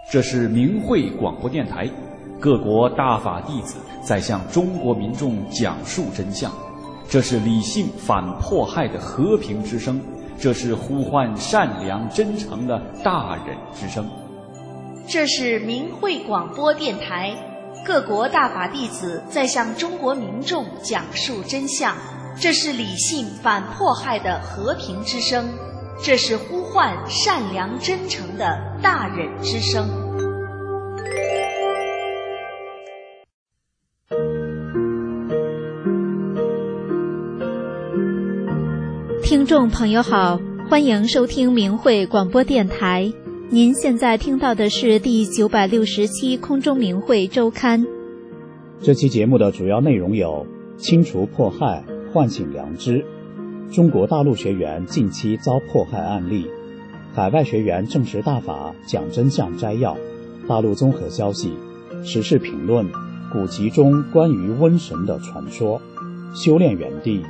这是明慧广播电台，各国大法弟子在向中国民众讲述真相。这是理性反迫害的和平之声，这是呼唤善良真诚的大忍之声。 这是明慧广播电台，各国大法弟子在向中国民众讲述真相。这是理性反迫害的和平之声，这是呼唤善良真诚的大忍之声。 听众朋友好，欢迎收听明慧广播电台。您现在听到的是第960期空中明慧周刊。 这期节目的主要内容有：清除迫害，唤醒良知；中国大陆学员近期遭迫害案例；海外学员证实大法讲真相摘要；大陆综合消息；时事评论；古籍中关于瘟神的传说；修炼园地。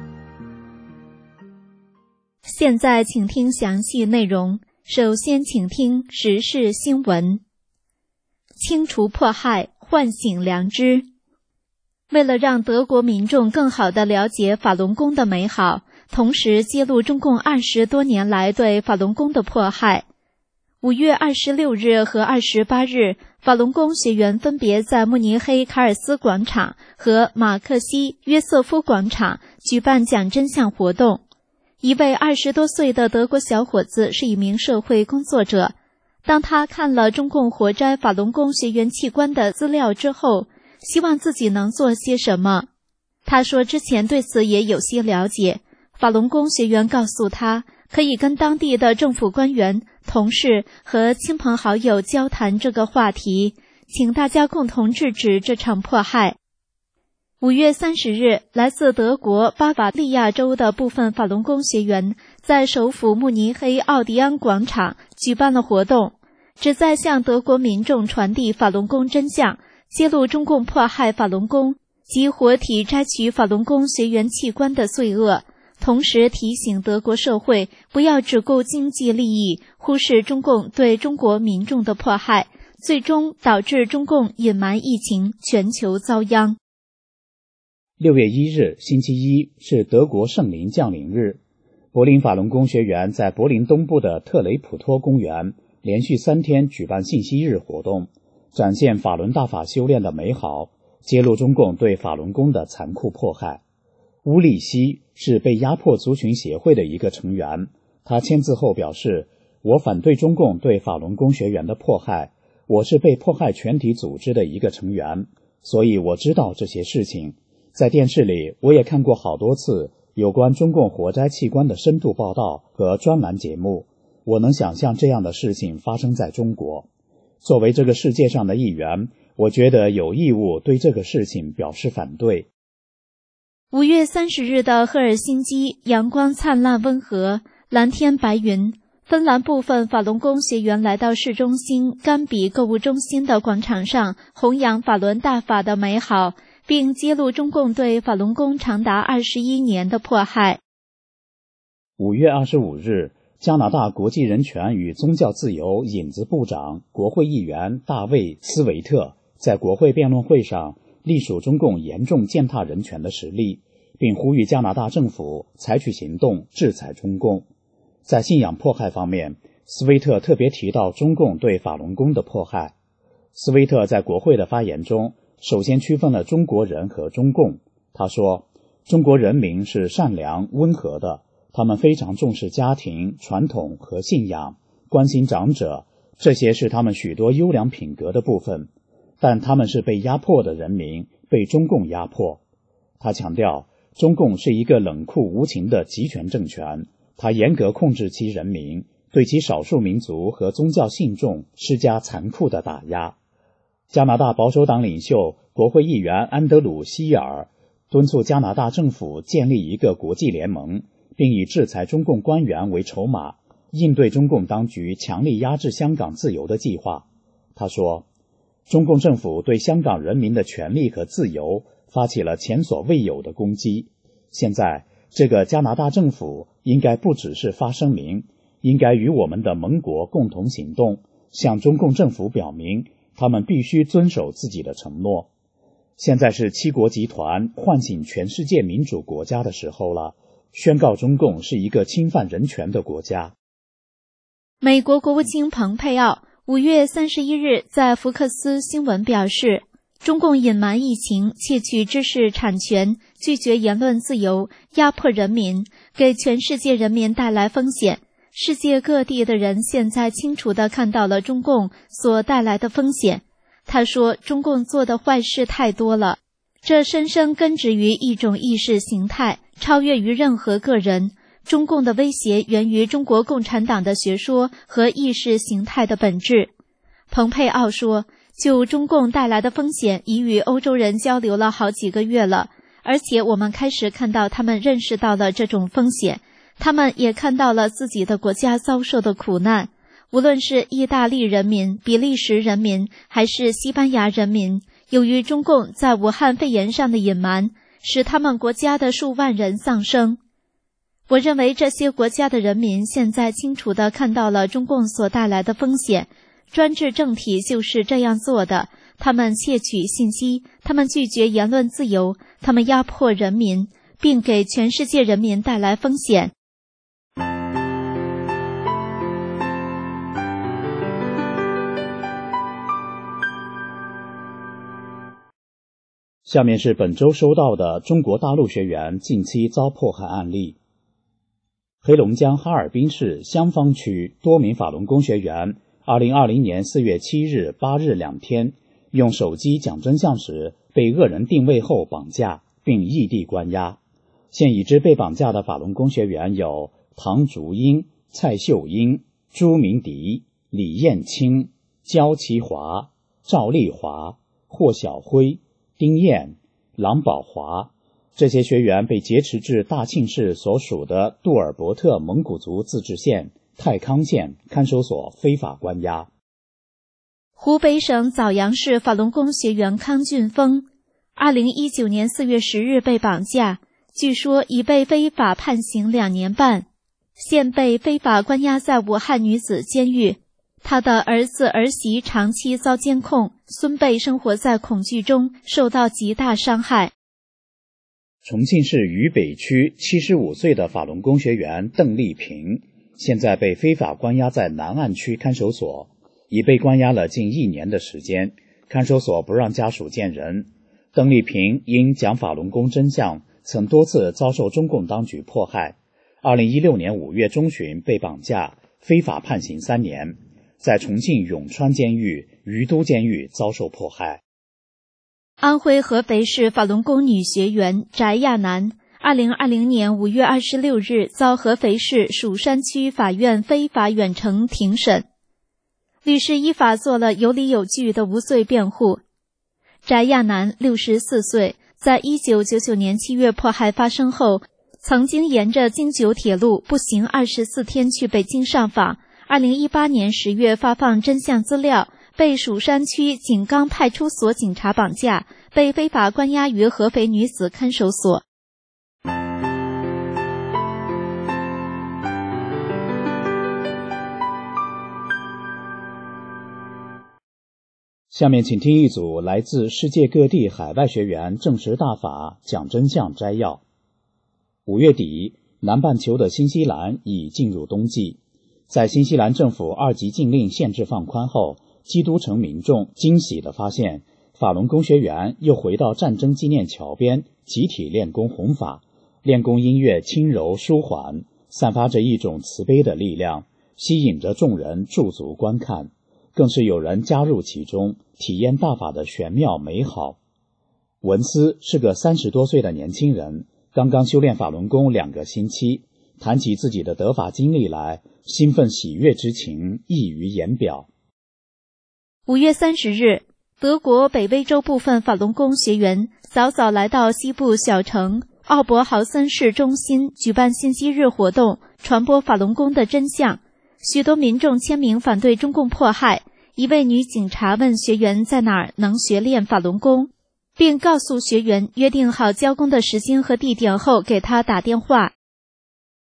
现在请听详细内容。首先请听时事新闻。清除迫害，唤醒良知。为了让德国民众更好地了解法轮功的美好，同时揭露中共20多年来对法轮功的迫害，5月26日和28日，法轮功学员分别在慕尼黑卡尔斯广场和马克西约瑟夫广场举办讲真相活动。一位20多岁的德国小伙子是一名社会工作者，当他看了中共活摘法轮功学员器官的资料之后，希望自己能做些什么。他说之前对此也有些了解，法轮功学员告诉他可以跟当地的政府官员、同事和亲朋好友交谈这个话题，请大家共同制止这场迫害。5月30日，来自德国巴伐利亚州的部分法轮功学员在首府慕尼黑奥迪安广场举办了活动，旨在向德国民众传递法轮功真相，揭露中共迫害法轮功及活体摘取法轮功学员器官的罪恶，同时提醒德国社会不要只顾经济利益，忽视中共对中国民众的迫害，最终导致中共隐瞒疫情，全球遭殃。 6月1日星期一是德国圣灵降临日，柏林法轮功学员在柏林东部的特雷普托公园连续3天举办信息日活动，展现法轮大法修炼的美好，揭露中共对法轮功的残酷迫害。乌利希是被压迫族群协会的一个成员，他签字后表示，我反对中共对法轮功学员的迫害，我是被迫害全体组织的一个成员，所以我知道这些事情。在电视里我也看过好多次有关中共活摘器官的深度报道和专栏节目，我能想象这样的事情发生在中国。作为这个世界上的一员，我觉得有义务对这个事情表示反对。 5月30日的赫尔辛基，阳光灿烂温和，蓝天白云。芬兰部分法轮功学员来到市中心甘比购物中心的广场上，弘扬法轮大法的美好，并揭露中共对法轮功长达21年的迫害。 5月25日，加拿大国际人权与宗教自由引子部长、国会议员大卫·斯维特在国会辩论会上隶属中共严重践踏人权的实例，并呼吁加拿大政府采取行动制裁中共。在信仰迫害方面，斯维特特别提到中共对法轮功的迫害。斯维特在国会的发言中首先区分了中国人和中共。他说，中国人民是善良温和的，他们非常重视家庭、传统和信仰，关心长者，这些是他们许多优良品格的部分，但他们是被压迫的人民，被中共压迫。他强调，中共是一个冷酷无情的集权政权，他严格控制其人民，对其少数民族和宗教信众施加残酷的打压。加拿大保守党领袖、国会议员安德鲁·希尔敦促加拿大政府建立一个国际联盟，并以制裁中共官员为筹码，应对中共当局强力压制香港自由的计划。他说，中共政府对香港人民的权利和自由发起了前所未有的攻击。现在，这个加拿大政府应该不只是发声明，应该与我们的盟国共同行动， 向中共政府表明他们必须遵守自己的承诺。现在是七国集团唤醒全世界民主国家的时候了，宣告中共是一个侵犯人权的国家。 美国国务卿蓬佩奥5月31日在福克斯新闻表示，中共隐瞒疫情，窃取知识产权，拒绝言论自由，压迫人民，给全世界人民带来风险。世界各地的人现在清楚地看到了中共所带来的风险。他说，中共做的坏事太多了，这深深根植于一种意识形态，超越于任何个人。中共的威胁源于中国共产党的学说和意识形态的本质。蓬佩奥说，就中共带来的风险已与欧洲人交流了好几个月了，而且我们开始看到他们认识到了这种风险，他们也看到了自己的国家遭受的苦难。无论是意大利人民、比利时人民还是西班牙人民，由于中共在武汉肺炎上的隐瞒，使他们国家的数万人丧生。我认为这些国家的人民现在清楚地看到了中共所带来的风险。专制政体就是这样做的，他们窃取信息，他们拒绝言论自由，他们压迫人民，并给全世界人民带来风险。 下面是本周收到的中国大陆学员近期遭迫害案例。黑龙江哈尔滨市香坊区多名法轮功学员2020年4月7日、8日2天用手机讲真相时被恶人定位后绑架，并异地关押。现已知被绑架的法轮功学员有唐竹英、蔡秀英、朱明迪、李艳青、焦其华、赵丽华、霍小辉、丁燕、郎宝华。这些学员被劫持至大庆市所属的杜尔伯特蒙古族自治县太康县看守所非法关押。 湖北省枣阳市法轮功学员康俊峰2019年4月10日被绑架，据说已被非法判刑2年半，现被非法关押在武汉女子监狱。他的儿子儿媳长期遭监控，孙辈生活在恐惧中，受到极大伤害。 重庆市渝北区75岁的法轮功学员邓丽萍，现在被非法关押在南岸区看守所，已被关押了近1年的时间，看守所不让家属见人。邓丽萍因讲法轮功真相，曾多次遭受中共当局迫害。2016年5月中旬被绑架，非法判刑3年，在重庆永川监狱、于都监狱遭受迫害。 安徽合肥市法轮功女学员翟亚楠2020年5月26日遭合肥市蜀山区法院非法远程庭审，律师依法做了有理有据的无罪辩护。翟亚楠64岁，在1999年7月迫害发生后，曾经沿着京九铁路步行24天去北京上访。2018年10月发放真相资料，被蜀山区井冈派出所警察绑架，被非法关押于合肥女子看守所。 下面请听一组来自世界各地海外学员证实大法讲真相摘要。5月底，南半球的新西兰已进入冬季。在新西兰政府2级禁令限制放宽后，基督城民众惊喜地发现，法轮功学员又回到战争纪念桥边集体练功弘法，练功音乐轻柔舒缓，散发着一种慈悲的力量，吸引着众人驻足观看，更是有人加入其中，体验大法的玄妙美好。文斯是个30多岁的年轻人，刚刚修炼法轮功2个星期，谈起自己的得法经历来，兴奋喜悦之情溢于言表。 5月30日，德国北威州部分法轮功学员早早来到西部小城奥伯豪森市中心举办信息日活动，传播法轮功的真相。许多民众签名反对中共迫害。一位女警察问学员在哪儿能学练法轮功，并告诉学员约定好交功的时间和地点后给他打电话。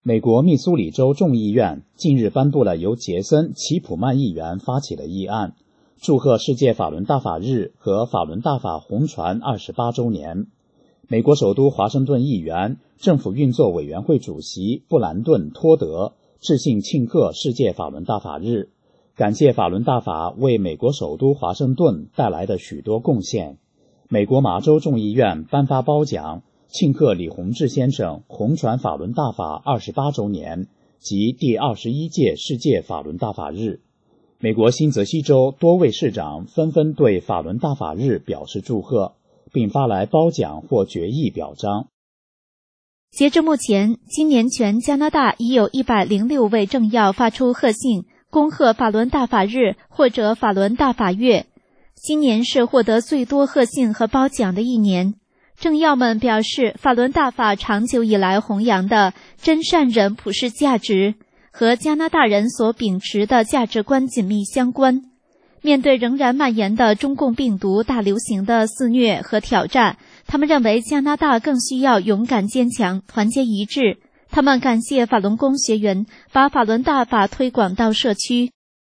美国密苏里州众议院近日颁布了由杰森·齐普曼议员发起的议案，祝贺世界法轮大法日和法轮大法红传28周年。美国首都华盛顿议员、政府运作委员会主席布兰顿·托德致信庆贺世界法轮大法日，感谢法轮大法为美国首都华盛顿带来的许多贡献。美国麻州众议院颁发褒奖，庆贺李洪志先生红传法轮大法28周年及第21届世界法轮大法日。美国新泽西州多位市长纷纷对法轮大法日表示祝贺，并发来褒奖或决议表彰。 截至目前，今年全加拿大已有106位政要发出贺信，恭贺法轮大法日或者法轮大法月。今年是获得最多贺信和褒奖的一年。政要们表示，法轮大法长久以来弘扬的真善忍普世价值和加拿大人所秉持的价值观紧密相关。面对仍然蔓延的中共病毒大流行的肆虐和挑战，他们认为加拿大更需要勇敢坚强、团结一致。他们感谢法轮功学员把法轮大法推广到社区。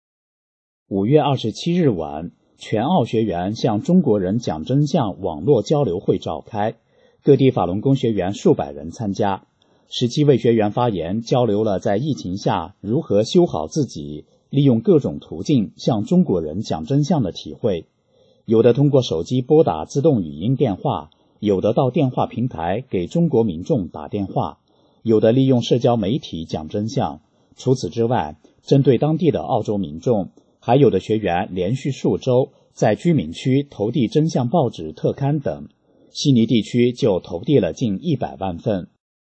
5月27日晚，全澳学员向中国人讲真相网络交流会召开，各地法轮功学员数百人参加。17位学员发言，交流了在疫情下如何修好自己，利用各种途径向中国人讲真相的体会。有的通过手机拨打自动语音电话，有的到电话平台给中国民众打电话，有的利用社交媒体讲真相。除此之外，针对当地的澳洲民众，还有的学员连续数周在居民区投递真相报纸特刊等，悉尼地区就投递了近100万份。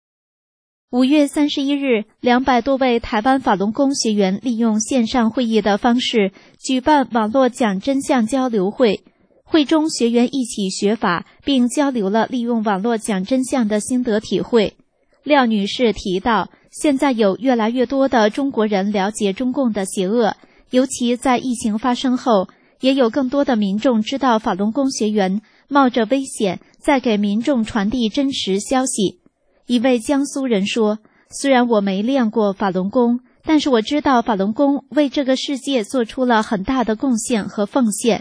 5月31日，200多位台湾法轮功学员利用线上会议的方式举办网络讲真相交流会。会中学员一起学法，并交流了利用网络讲真相的心得体会。廖女士提到，现在有越来越多的中国人了解中共的邪恶，尤其在疫情发生后，也有更多的民众知道法轮功学员冒着危险在给民众传递真实消息。一位江苏人说，虽然我没练过法轮功，但是我知道法轮功为这个世界做出了很大的贡献和奉献。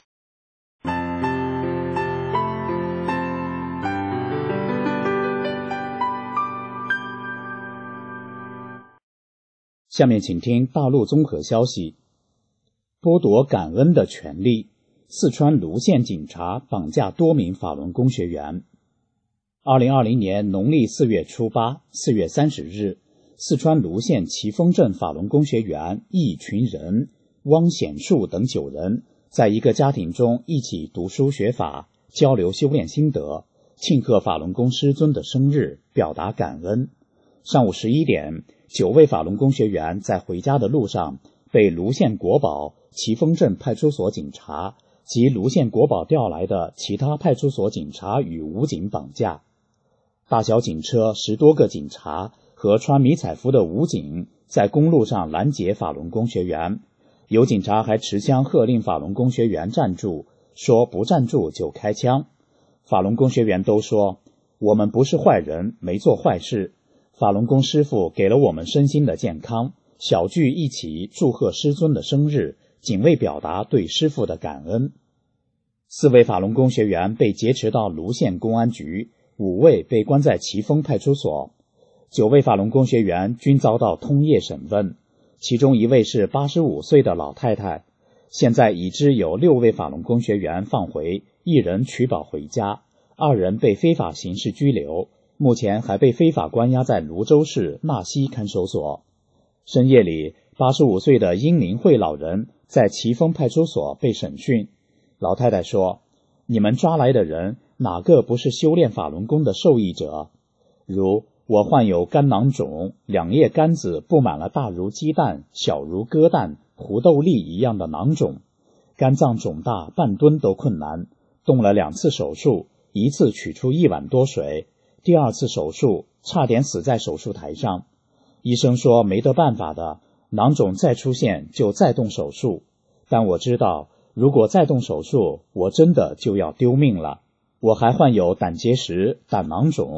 下面请听大陆综合消息。剥夺感恩的权利，四川泸县警察绑架多名法轮功学员。2020年农历4月初8、4月30日，四川泸县奇峰镇法轮功学员一群人，汪显树等9人，在一个家庭中一起读书学法，交流修炼心得，庆贺法轮功师尊的生日，表达感恩。上午11点，9位法轮功学员在回家的路上被泸县国保奇峰镇派出所警察及泸县国保调来的其他派出所警察与武警绑架。大小警车10多个警察和穿迷彩服的武警在公路上拦截法轮功学员，有警察还持枪喝令法轮功学员站住，说不站住就开枪。法轮功学员都说，我们不是坏人，没做坏事，法轮功师父给了我们身心的健康，小聚一起祝贺师尊的生日，仅为表达对师父的感恩。4位法轮功学员被劫持到泸县公安局，5位被关在奇峰派出所。9位法轮功学员均遭到通夜审问，其中1位是85岁的老太太。现在已知有6位法轮功学员放回，1人取保回家，2人被非法刑事拘留，目前还被非法关押在泸州市纳溪看守所。深夜里，85岁的英灵会老人在奇峰派出所被审讯。老太太说，你们抓来的人哪个不是修炼法轮功的受益者？如我患有肝囊肿，2叶肝子布满了大如鸡蛋、小如鸽蛋、胡豆粒一样的囊肿，肝脏肿大半吨都困难，动了2次手术，一次取出1碗多水，第2次手术差点死在手术台上。医生说没得办法的，囊肿再出现就再动手术，但我知道如果再动手术，我真的就要丢命了。我还患有胆结石、胆囊肿，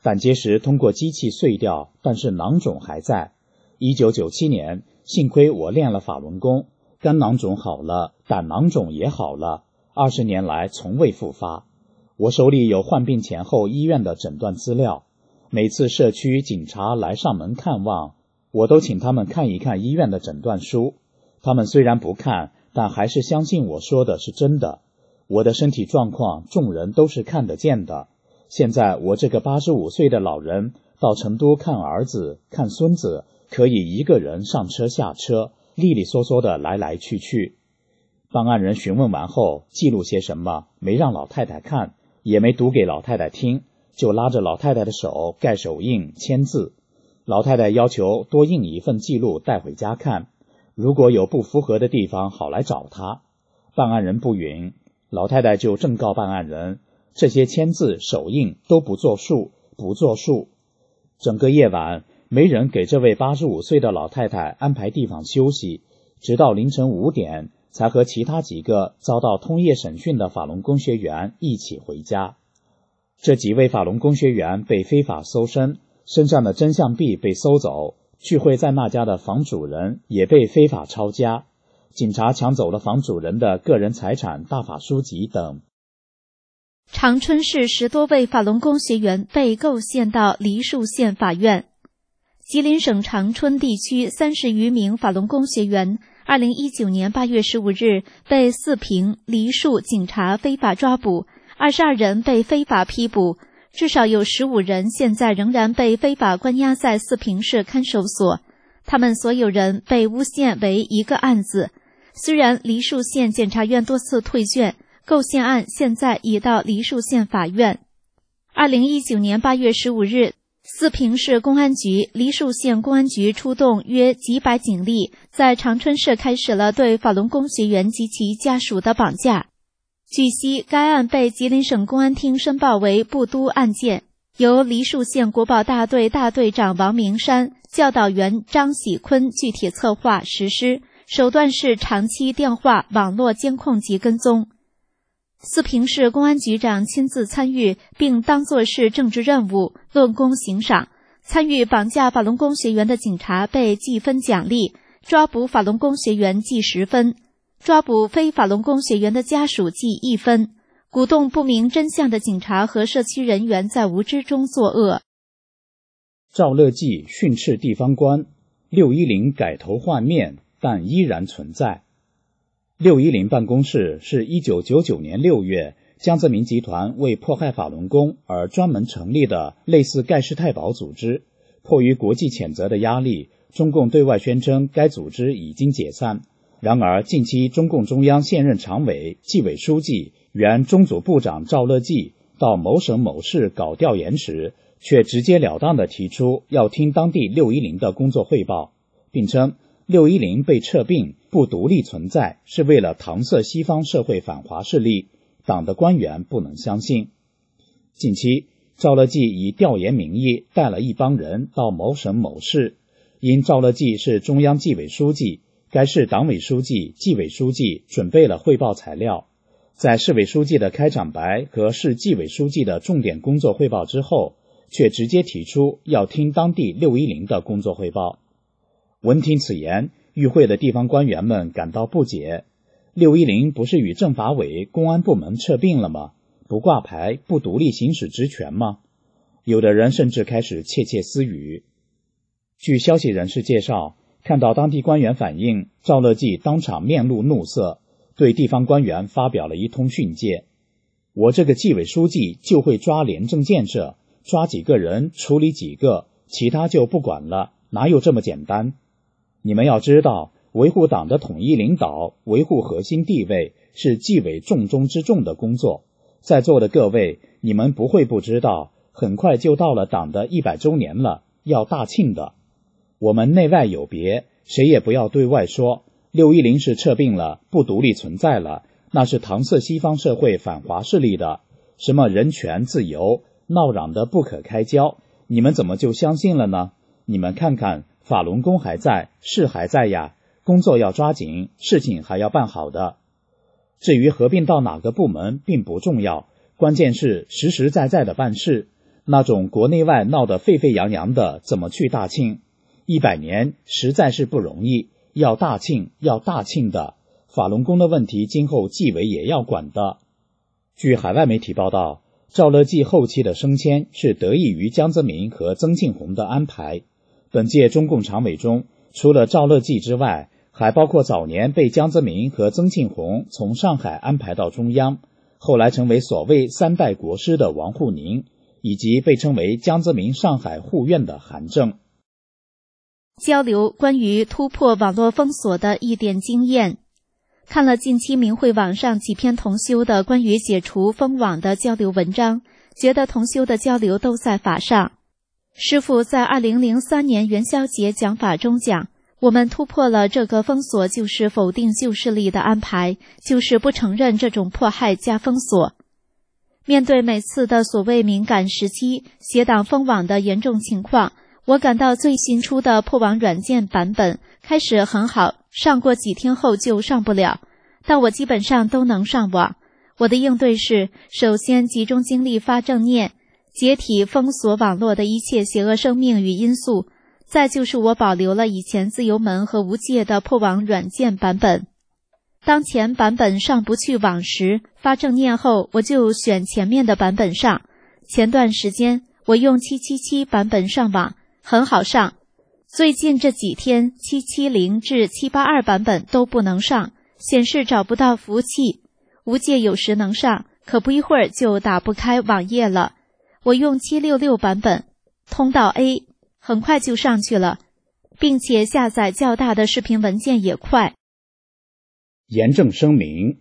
胆结石通过机器碎掉，但是囊肿还在。1997年，幸亏我练了法轮功，肝囊肿好了，胆囊肿也好了，20年来从未复发。我手里有患病前后医院的诊断资料，每次社区警察来上门看望，我都请他们看一看医院的诊断书。他们虽然不看，但还是相信我说的是真的。我的身体状况众人都是看得见的。现在我这个85岁的老人到成都看儿子看孙子，可以一个人上车下车，利利索索的来来去去。办案人询问完后，记录些什么没让老太太看，也没读给老太太听，就拉着老太太的手盖手印签字。老太太要求多印一份记录带回家看，如果有不符合的地方好来找她。办案人不允，老太太就正告办案人，这些签字手印都不作数，不作数。整个夜晚没人给这位85岁的老太太安排地方休息，直到凌晨5点才和其他几个遭到通夜审讯的法轮功学员一起回家。这几位法轮功学员被非法搜身，身上的真相币被搜走，聚会在那家的房主人也被非法抄家，警察抢走了房主人的个人财产、大法书籍等。 长春市10多位法轮功学员被构陷到梨树县法院。吉林省长春地区30余名法轮功学员2019年8月15日被四平、梨树警察非法抓捕，22人被非法批捕，至少有15人现在仍然被非法关押在四平市看守所。他们所有人被诬陷为一个案子。虽然梨树县检察院多次退卷，构陷案现在已到梨树县法院。2019年8月15日，四平市公安局、梨树县公安局出动约几百警力，在长春市开始了对法轮功学员及其家属的绑架。据悉，该案被吉林省公安厅申报为部督案件，由梨树县国保大队大队长王明山、教导员张喜坤具体策划实施，手段是长期电话、网络监控及跟踪。四平市公安局长亲自参与，并当作是政治任务，论功行赏。参与绑架法轮功学员的警察被记分奖励，抓捕法轮功学员记10分，抓捕非法轮功学员的家属记1分。鼓动不明真相的警察和社区人员在无知中作恶。 赵乐际训斥地方官，610改头换面，但依然存在。610办公室是1999年6月江泽民集团为迫害法轮功而专门成立的类似盖世太保组织。迫于国际谴责的压力，中共对外宣称该组织已经解散。然而近期中共中央现任常委、纪委书记、原中组部长赵乐际到某省某市搞调研时，却直截了当地提出要听当地610的工作汇报，并称610被撤并不独立存在，是为了搪塞西方社会反华势力，党的官员不能相信。近期赵乐际以调研名义带了一帮人到某省某市，因赵乐际是中央纪委书记，该市党委书记、纪委书记准备了汇报材料，在市委书记的开场白和市纪委书记的重点工作汇报之后，却直接提出要听当地610的工作汇报。闻听此言，与会的地方官员们感到不解，610不是与政法委、公安部门撤并了吗？不挂牌，不独立行使职权吗？有的人甚至开始窃窃私语。据消息人士介绍，看到当地官员反映，赵乐际当场面露怒色，对地方官员发表了一通训诫。我这个纪委书记就会抓廉政建设，抓几个人处理几个，其他就不管了，哪有这么简单？你们要知道，维护党的统一领导，维护核心地位是纪委重中之重的工作。在座的各位，你们不会不知道，很快就到了党的100周年了，要大庆的。我们内外有别，谁也不要对外说610是撤并了，不独立存在了，那是搪塞西方社会反华势力的，什么人权自由，闹嚷的不可开交，你们怎么就相信了呢？你们看看，法轮功还在，是还在呀，工作要抓紧，事情还要办好的。至于合并到哪个部门并不重要，关键是实实在在的办事。 那种国内外闹得沸沸扬扬的怎么去大庆？100年实在是不容易，要大庆的，法轮功的问题今后纪委也要管的。据海外媒体报道，赵乐际后期的升迁是得益于江泽民和曾庆红的安排。本届中共常委中，除了赵乐际之外，还包括早年被江泽民和曾庆红从上海安排到中央，后来成为所谓3代国师的王沪宁，以及被称为江泽民上海护院的韩正。 交流关于突破网络封锁的一点经验。看了近期明慧网上几篇同修的关于解除封网的交流文章，觉得同修的交流都在法上。师父在2003年元宵节讲法中讲，我们突破了这个封锁，就是否定旧势力的安排，就是不承认这种迫害加封锁。面对每次的所谓敏感时期，邪党封网的严重情况，我感到最新出的破网软件版本开始很好，上过几天后就上不了，但我基本上都能上网。我的应对是，首先集中精力发正念，解体封锁网络的一切邪恶生命与因素，再就是我保留了以前自由门和无界的破网软件版本。当前版本上不去网时，发正念后我就选前面的版本上。前段时间我用777版本上网，很好上。最近这几天770至782版本都不能上，显示找不到服务器。无界有时能上，可不一会儿就打不开网页了。我用766版本，通道 A， 很快就上去了，并且下载较大的视频文件也快。 严正声明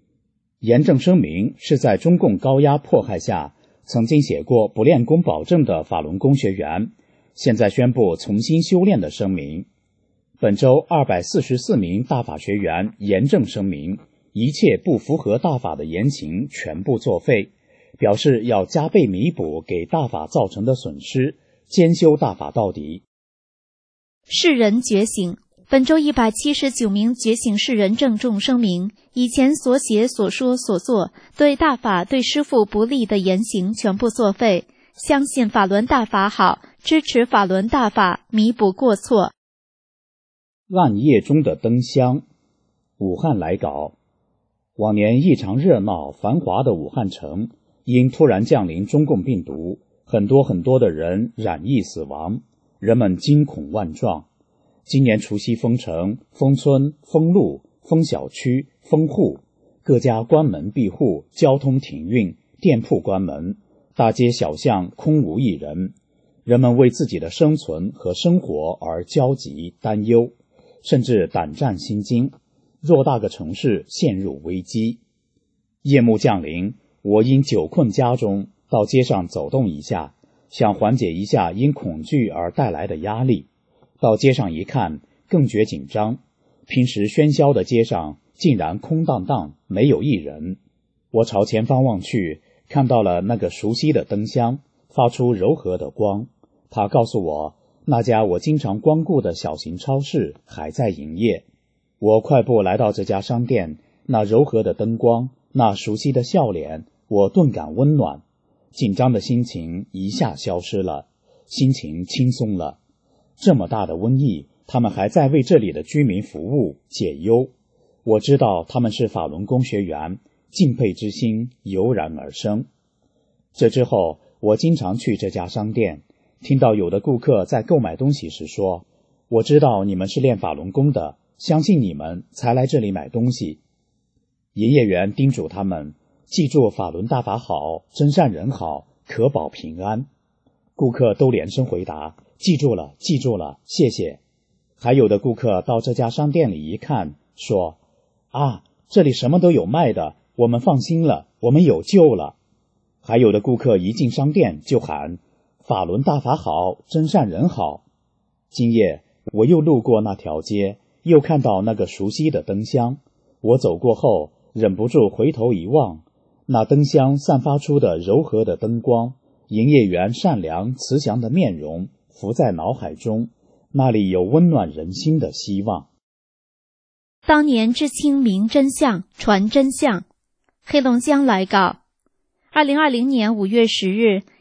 是在中共高压迫害下曾经写过不练功保证的法轮功学员，现在宣布重新修炼的声明。本周244名大法学员严正声明，一切不符合大法的言行全部作废，表示要加倍弥补给大法造成的损失，坚修大法到底。 世人觉醒。本周179名觉醒世人郑重声明，以前所写所说所做对大法对师父不利的言行全部作废，相信法轮大法好，支持法轮大法，弥补过错。 暗夜中的灯香。武汉来稿。往年异常热闹繁华的武汉城，因突然降临中共病毒，很多的人染疫死亡，人们惊恐万状。今年除夕封城、封村、封路、封小区、封户，各家关门闭户，交通停运，店铺关门，大街小巷空无一人，人们为自己的生存和生活而焦急担忧，甚至胆战心惊，偌大个城市陷入危机。夜幕降临，我因久困家中，到街上走动一下，想缓解一下因恐惧而带来的压力。到街上一看，更觉紧张，平时喧嚣的街上竟然空荡荡，没有一人。我朝前方望去，看到了那个熟悉的灯箱，发出柔和的光。它告诉我，那家我经常光顾的小型超市还在营业。我快步来到这家商店，那柔和的灯光，那熟悉的笑脸，我顿感温暖。紧张的心情一下消失了，心情轻松了。这么大的瘟疫，他们还在为这里的居民服务解忧。我知道他们是法轮功学员，敬佩之心油然而生。这之后，我经常去这家商店，听到有的顾客在购买东西时说，我知道你们是练法轮功的，相信你们才来这里买东西。营业员叮嘱他们，记住法轮大法好，真善人好，可保平安。顾客都连声回答，记住了，记住了，谢谢。还有的顾客到这家商店里一看，说，这里什么都有卖的，我们放心了，我们有救了。还有的顾客一进商店就喊，法轮大法好，真善人好。今夜我又路过那条街，又看到那个熟悉的灯箱，我走过后忍不住回头一望，那灯箱散发出的柔和的灯光，营业员善良慈祥的面容浮在脑海中，那里有温暖人心的希望。 当年知清明真相，传真相。黑龙江来稿。2020年5月10日，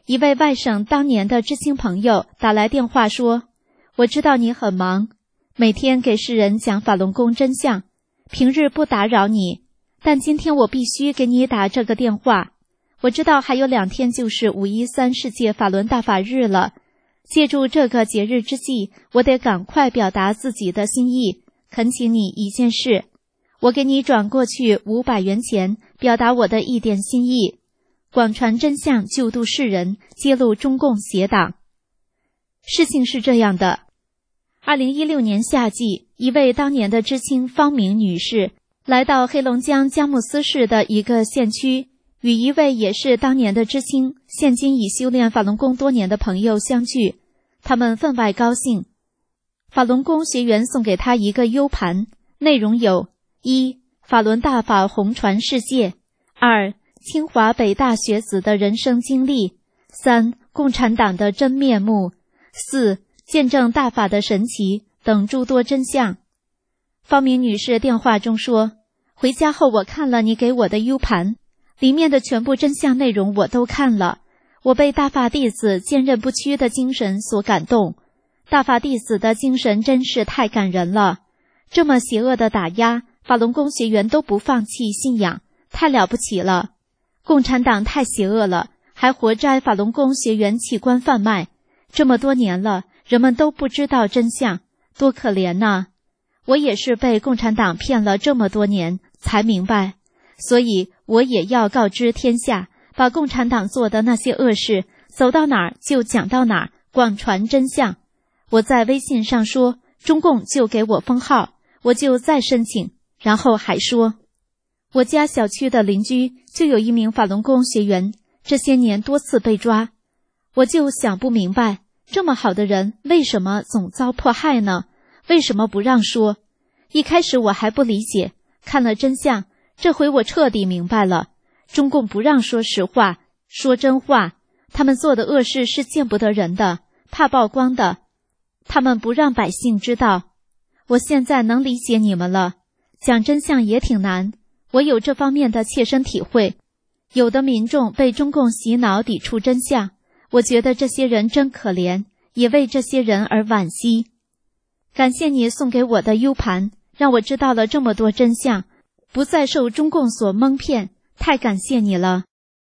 一位外省当年的知青朋友打来电话说，我知道你很忙，每天给世人讲法轮功真相，平日不打扰你，但今天我必须给你打这个电话。我知道还有2天就是513世界法轮大法日了，借助这个节日之际，我得赶快表达自己的心意，恳请你一件事，我给你转过去500元钱，表达我的一点心意，广传真相，救度世人，揭露中共邪党。事情是这样的，2016年夏季，一位当年的知青方明女士来到黑龙江佳木斯市的一个县区，与一位也是当年的知青，现今已修炼法轮功多年的朋友相聚，他们分外高兴。法轮功学员送给他一个 U 盘，内容有：1. 法轮大法红传世界； 2. 清华北大学子的人生经历； 3. 共产党的真面目； 4. 见证大法的神奇等诸多真相。方明女士电话中说，回家后我看了你给我的 U 盘，里面的全部真相内容我都看了，我被大法弟子坚韧不屈的精神所感动，大法弟子的精神真是太感人了，这么邪恶的打压，法轮功学员都不放弃信仰，太了不起了。共产党太邪恶了，还活摘法轮功学员器官贩卖，这么多年了，人们都不知道真相，多可怜呐！我也是被共产党骗了这么多年才明白，所以我也要告知天下，把共产党做的那些恶事走到哪儿就讲到哪儿，广传真相。我在微信上说，中共就给我封号，我就再申请，然后还说，我家小区的邻居就有一名法轮功学员，这些年多次被抓，我就想不明白，这么好的人为什么总遭迫害呢？为什么不让说？一开始我还不理解，看了真相，这回我彻底明白了，中共不让说实话，说真话，他们做的恶事是见不得人的，怕曝光的，他们不让百姓知道。我现在能理解你们了，讲真相也挺难，我有这方面的切身体会。有的民众被中共洗脑抵触真相，我觉得这些人真可怜，也为这些人而惋惜。感谢你送给我的 U 盘，让我知道了这么多真相，不再受中共所蒙骗，太感谢你了。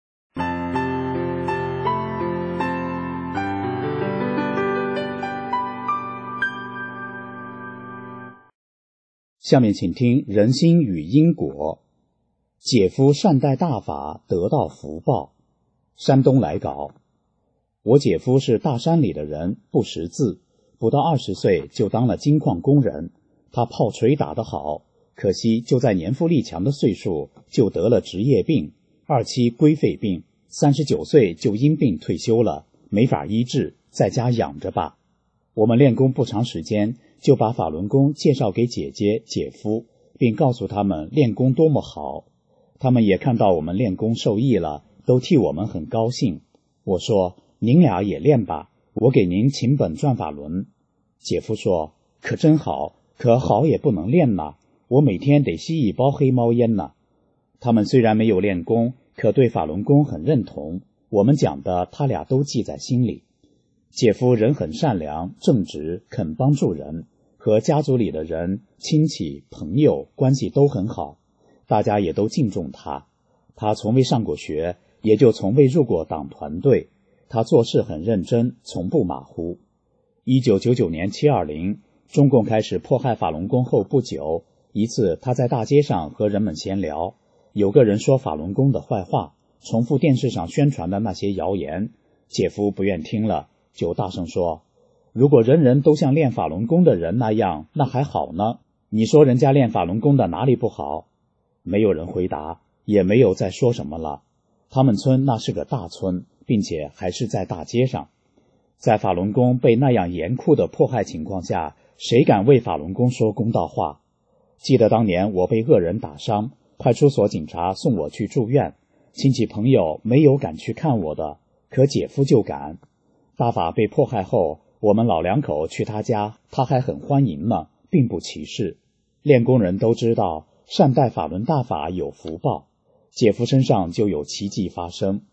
下面请听人心与因果。姐夫善待大法，得到福报。山东来稿。我姐夫是大山里的人，不识字，不到20岁就当了金矿工人。他炮锤打得好，可惜就在年富力强的岁数就得了职业病，2期归肺病，39岁就因病退休了，没法医治，在家养着吧。我们练功不长时间，就把法轮功介绍给姐姐姐夫，并告诉他们练功多么好。他们也看到我们练功受益了，都替我们很高兴。我说，您俩也练吧，我给您请本转法轮。姐夫说，可真好，可好也不能练呐，我每天得吸1包黑猫烟呢。他们虽然没有练功，可对法轮功很认同，我们讲的他俩都记在心里。姐夫人很善良正直，肯帮助人，和家族里的人亲戚朋友关系都很好，大家也都敬重他。他从未上过学，也就从未入过党团队，他做事很认真，从不马虎。1999年720，中共开始迫害法轮功后不久，一次他在大街上和人们闲聊，有个人说法轮功的坏话，重复电视上宣传的那些谣言，姐夫不愿听了，就大声说，如果人人都像练法轮功的人那样，那还好呢，你说人家练法轮功的哪里不好？没有人回答，也没有再说什么了。他们村那是个大村，并且还是在大街上。在法轮功被那样严酷的迫害情况下，谁敢为法轮功说公道话？记得当年我被恶人打伤，派出所警察送我去住院，亲戚朋友没有敢去看我的，可姐夫就敢。大法被迫害后，我们老两口去他家，他还很欢迎呢，并不歧视。练功人都知道善待法轮大法有福报，姐夫身上就有奇迹发生。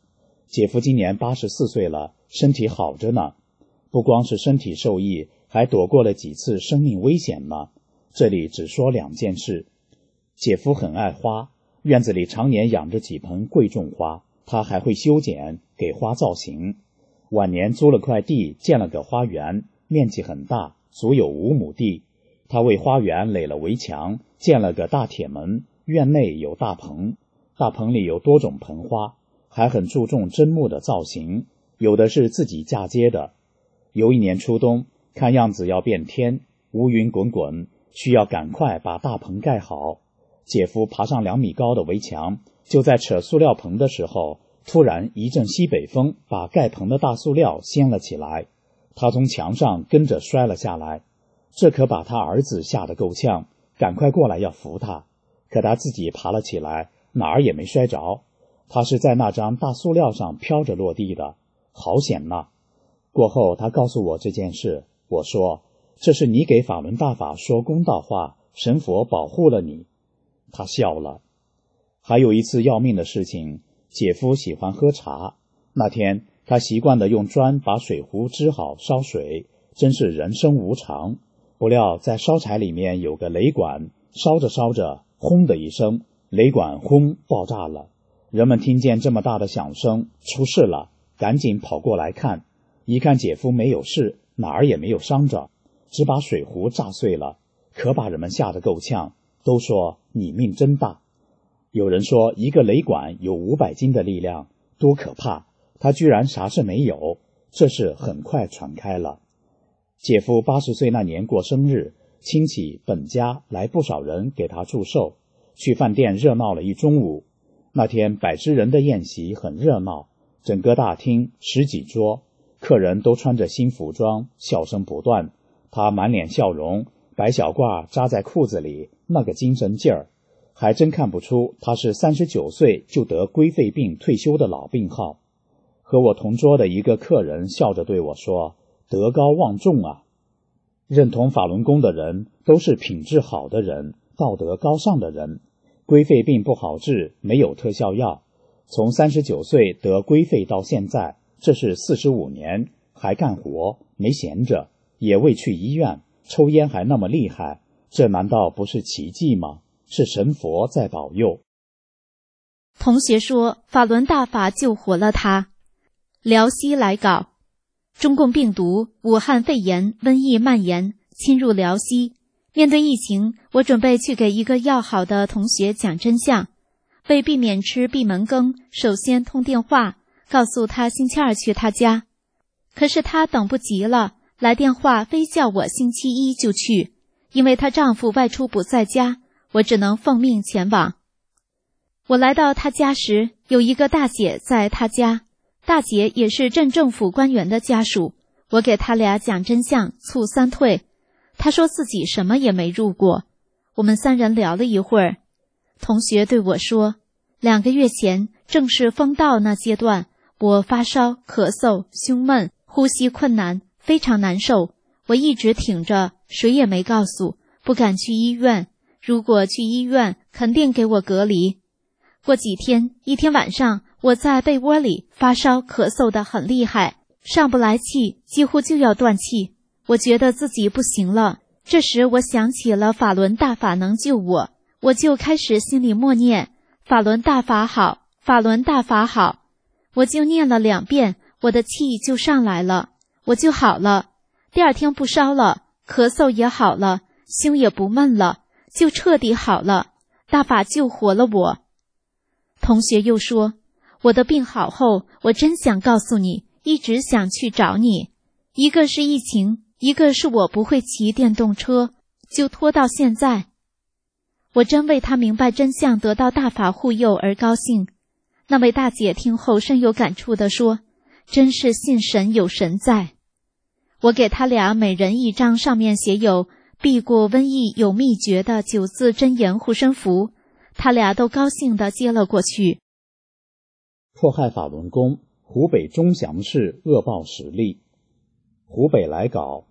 姐夫今年84岁了，身体好着呢，不光是身体受益，还躲过了几次生命危险呢。这里只说2件事。姐夫很爱花，院子里常年养着几盆贵重花，他还会修剪，给花造型。晚年租了块地，建了个花园，面积很大，足有5亩地。他为花园垒了围墙，建了个大铁门，院内有大棚，大棚里有多种盆花，还很注重砧木的造型，有的是自己嫁接的。有一年初冬，看样子要变天，乌云滚滚，需要赶快把大棚盖好。姐夫爬上2米高的围墙，就在扯塑料棚的时候，突然一阵西北风把盖棚的大塑料掀了起来，他从墙上跟着摔了下来。这可把他儿子吓得够呛，赶快过来要扶他，可他自己爬了起来，哪儿也没摔着。他是在那张大塑料上飘着落地的，好险呐！过后他告诉我这件事，我说，这是你给法轮大法说公道话，神佛保护了你。他笑了。还有一次要命的事情，姐夫喜欢喝茶，那天他习惯地用砖把水壶支好烧水，真是人生无常。不料在烧柴里面有个雷管，烧着烧着，轰的一声，雷管轰爆炸了。人们听见这么大的响声，出事了，赶紧跑过来看。一看姐夫没有事，哪儿也没有伤着，只把水壶炸碎了，可把人们吓得够呛，都说你命真大。有人说一个雷管有500斤的力量，多可怕，他居然啥事没有，这事很快传开了。姐夫80岁那年过生日，亲戚本家来不少人给他祝寿，去饭店热闹了一中午。那天100只人的宴席很热闹，整个大厅10几桌，客人都穿着新服装，笑声不断。他满脸笑容，白小褂扎在裤子里，那个精神劲儿，还真看不出他是39岁就得归肺病退休的老病号。和我同桌的一个客人笑着对我说，德高望重啊。认同法轮功的人都是品质好的人，道德高尚的人。归肺病不好治，没有特效药，从39岁得归肺到现在，这是45年，还干活，没闲着，也未去医院，抽烟还那么厉害，这难道不是奇迹吗？是神佛在保佑。 同学说法轮大法救活了他。辽西来稿，中共病毒武汉肺炎瘟疫蔓延，侵入辽西。面对疫情，我准备去给一个要好的同学讲真相。为避免吃闭门羹，首先通电话告诉他星期2去他家。可是他等不及了，来电话非叫我星期1就去，因为她丈夫外出不在家，我只能奉命前往。我来到他家时，有一个大姐在他家，大姐也是镇政府官员的家属。我给他俩讲真相，促3退。他说自己什么也没入过。我们3人聊了一会儿，同学对我说，2个月前正是风道那阶段，我发烧、咳嗽、胸闷、呼吸困难，非常难受。我一直挺着，谁也没告诉，不敢去医院。如果去医院，肯定给我隔离。过几天，一天晚上，我在被窝里发烧咳嗽得很厉害，上不来气，几乎就要断气。我觉得自己不行了，这时我想起了法轮大法能救我，我就开始心里默念，法轮大法好，法轮大法好。我就念了2遍，我的气就上来了，我就好了。第2天不烧了，咳嗽也好了，胸也不闷了，就彻底好了，大法救活了我。同学又说，我的病好后，我真想告诉你，一直想去找你。一个是疫情，一个是我不会骑电动车，就拖到现在。我真为他明白真相，得到大法护佑而高兴。那位大姐听后深有感触地说，真是信神有神在。我给他俩每人1张上面写有避过瘟疫有秘诀的9字真言护身符，他俩都高兴地接了过去。 迫害法轮功，湖北钟祥市恶报实例。湖北来稿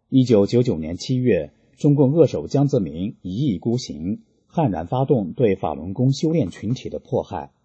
，1999年7月，中共恶手江泽民1意孤行，悍然发动对法轮功修炼群体的迫害。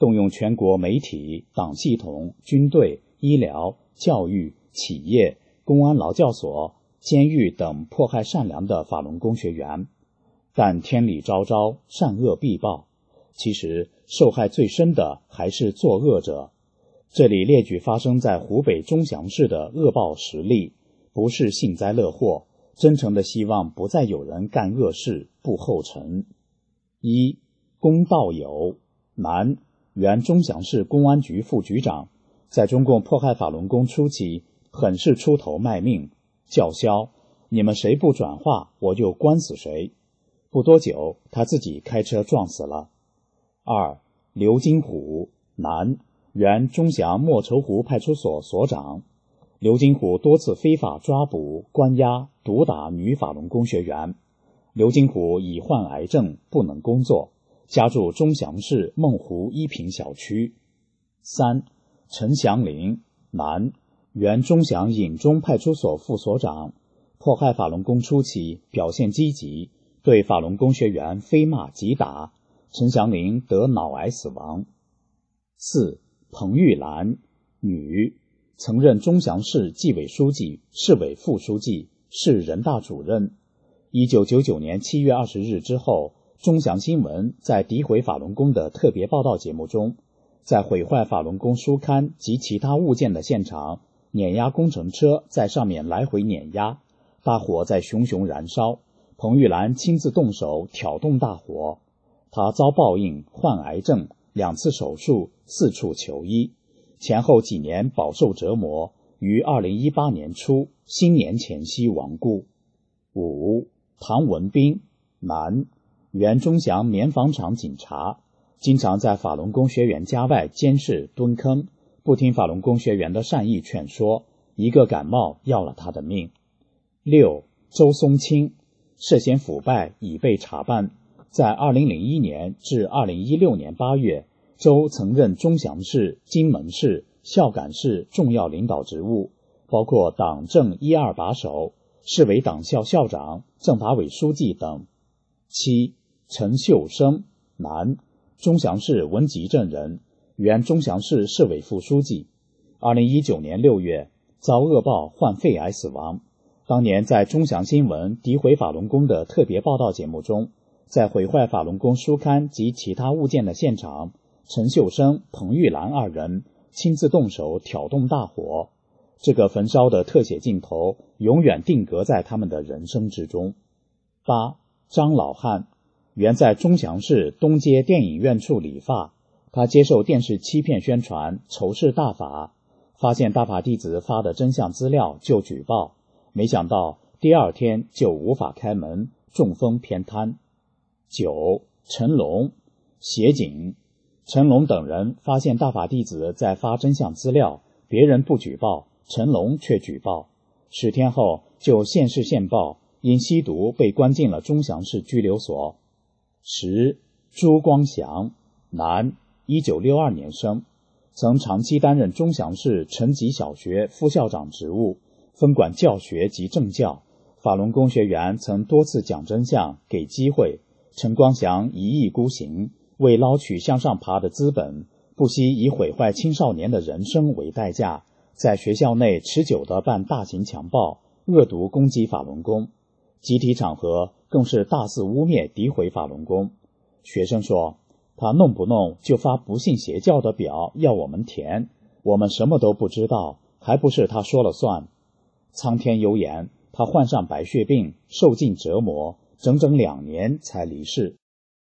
动用全国媒体、党系统、军队、医疗、教育、企业、公安劳教所、监狱等迫害善良的法轮功学员。但天理昭昭，善恶必报。其实受害最深的还是作恶者。这里列举发生在湖北钟祥市的恶报实例，不是幸灾乐祸，真诚的希望不再有人干恶事，步后尘。一、龚道友，男，原钟祥市公安局副局长，在中共迫害法轮功初期，很是出头卖命，叫嚣：你们谁不转化，我就关死谁。不多久，他自己开车撞死了。二、刘金虎，男，原钟祥莫愁湖派出所所长。刘金虎多次非法抓捕、关押、毒打女法轮功学员。刘金虎已患癌症，不能工作，家住钟祥市孟湖一平小区。三、陈祥林，男，原钟祥尹中派出所副所长。迫害法轮功初期表现积极，对法轮功学员非骂即打，陈祥林得脑癌死亡。四、彭玉兰，女，曾任钟祥市纪委书记、市委副书记、市人大主任。1999年7月20日之后，钟祥新闻在诋毁法轮功的特别报道节目中，在毁坏法轮功书刊及其他物件的现场，碾压工程车在上面来回碾压，大火在熊熊燃烧，彭玉兰亲自动手挑动大火。她遭报应，患癌症，2次手术，4处求医，前后几年饱受折磨，于2018年初新年前夕亡故。五、唐文斌，男，原钟祥棉纺厂警察，经常在法轮功学员家外监视蹲坑，不听法轮功学员的善意劝说，一个感冒要了他的命。六、周松青，涉嫌腐败已被查办，在2001年至2016年8月，周曾任钟祥市、荆门市、孝感市重要领导职务，包括党政1、2把手、市委党校校长、政法委书记等。七、陈秀生，男，钟祥市文集镇人，原钟祥市市委副书记。2019年6月，遭恶报患肺癌死亡。当年在钟祥新闻诋毁法轮功的特别报道节目中，在毁坏法轮功书刊及其他物件的现场，陈秀生、彭玉兰2人亲自动手挑动大火。这个焚烧的特写镜头永远定格在他们的人生之中。八、张老汉，原在钟祥市东街电影院处理发，他接受电视欺骗宣传，仇视大法，发现大法弟子发的真相资料就举报，没想到第2天就无法开门，中风偏瘫。九、陈龙，协警，陈龙等人发现大法弟子在发真相资料，别人不举报，陈龙却举报，10天后就县市线报，因吸毒被关进了钟祥市拘留所。10、朱光祥，男，1962年生，曾长期担任钟祥市陈集小学副校长职务，分管教学及政教，法轮功学员曾多次讲真相，给机会，陈光祥一意孤行，为捞取向上爬的资本，不惜以毁坏青少年的人生为代价，在学校内持久地办大型强暴，恶毒攻击法轮功，集体场合更是大肆污蔑诋毁法轮功。学生说，他弄不弄就发不信邪教的表要我们填，我们什么都不知道，还不是他说了算。苍天有眼，他患上白血病，受尽折磨，整整2年才离世。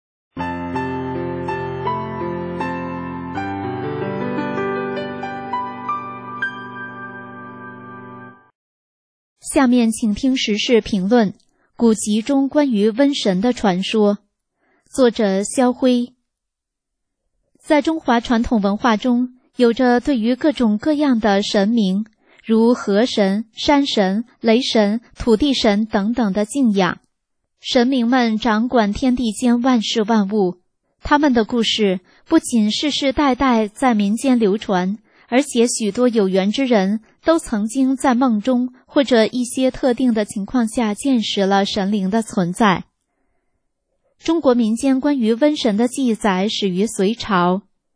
下面请听时事评论：古籍中关于瘟神的传说，作者肖辉。在中华传统文化中，有着对于各种各样的神明，如河神、山神、雷神、土地神等等的敬仰。神明们掌管天地间万事万物，他们的故事不仅世世代代在民间流传，而且许多有缘之人都曾经在梦中或者一些特定的情况下见识了神灵的存在。中国民间关于瘟神的记载始于隋朝。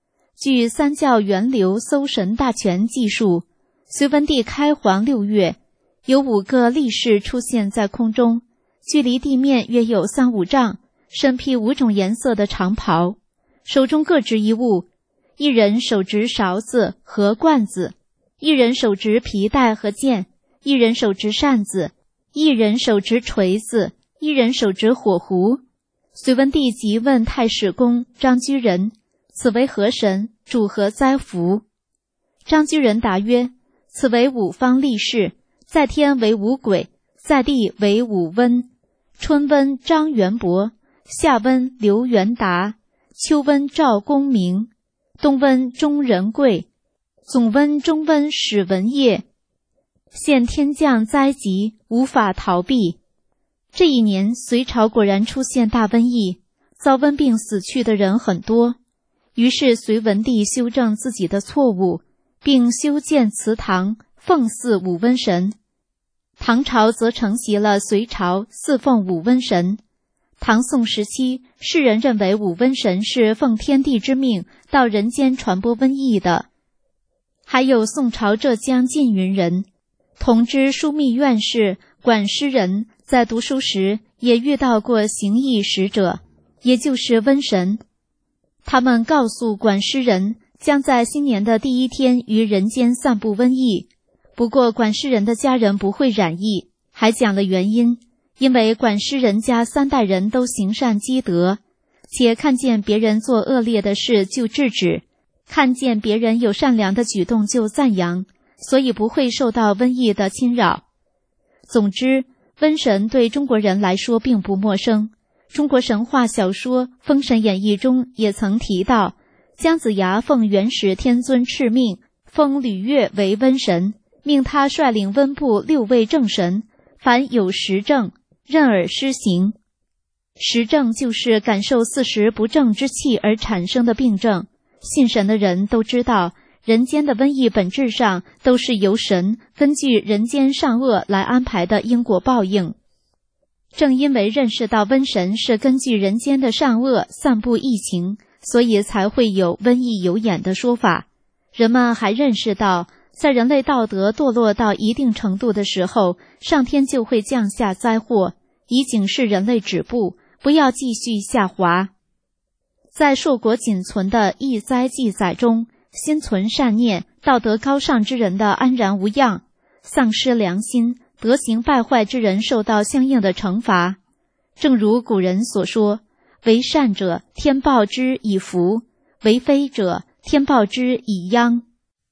据三教源流搜神大全记述，隋文帝开皇6月，有5个力士出现在空中，距离地面约有3-5丈，身披5种颜色的长袍，手中各执一物，一人手执勺子和罐子，一人手执皮带和剑，一人手执扇子，一人手执锤子，一人手执火壶。隋文帝即问太史公张居仁，此为何神，主何灾福？张居仁答曰，此为5方力士，在天为5鬼，在地为5瘟，春瘟张元伯，夏瘟刘元达，秋瘟赵公明，冬瘟钟仁贵，总瘟中瘟史文业。现天降灾疾，无法逃避。这一年，隋朝果然出现大瘟疫，遭瘟病死去的人很多。于是隋文帝修正自己的错误，并修建祠堂，奉祀5瘟神。唐朝则承袭了隋朝祀奉5瘟神。唐宋时期，世人认为5瘟神是奉天地之命到人间传播瘟疫的。还有宋朝浙江缙云人，同知枢密院士管师仁在读书时也遇到过行疫使者，也就是瘟神。他们告诉管师仁，将在新年的第1天于人间散布瘟疫。不过管师仁的家人不会染疫，还讲了原因，因为管师仁家3代人都行善积德，且看见别人做恶劣的事就制止，看见别人有善良的举动就赞扬，所以不会受到瘟疫的侵扰。总之，瘟神对中国人来说并不陌生。中国神话小说《封神演义》中也曾提到，姜子牙奉元始天尊敕命，封吕乐为瘟神，命他率领瘟部6位正神，凡有实症，任尔施行。实症就是感受4时不正之气而产生的病症。信神的人都知道，人间的瘟疫本质上都是由神根据人间善恶来安排的因果报应。正因为认识到瘟神是根据人间的善恶散布疫情，所以才会有瘟疫有眼的说法。人们还认识到，在人类道德堕落到一定程度的时候，上天就会降下灾祸，以警示人类止步，不要继续下滑。在硕果仅存的疫灾记载中，心存善念、道德高尚之人的安然无恙，丧失良心、德行败坏之人受到相应的惩罚。正如古人所说，为善者天报之以福，为非者天报之以殃。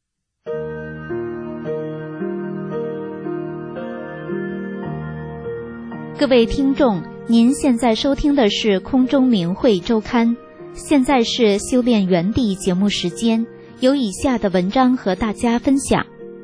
各位听众，您现在收听的是空中明慧周刊，现在是修炼园地节目时间，有以下的文章和大家分享。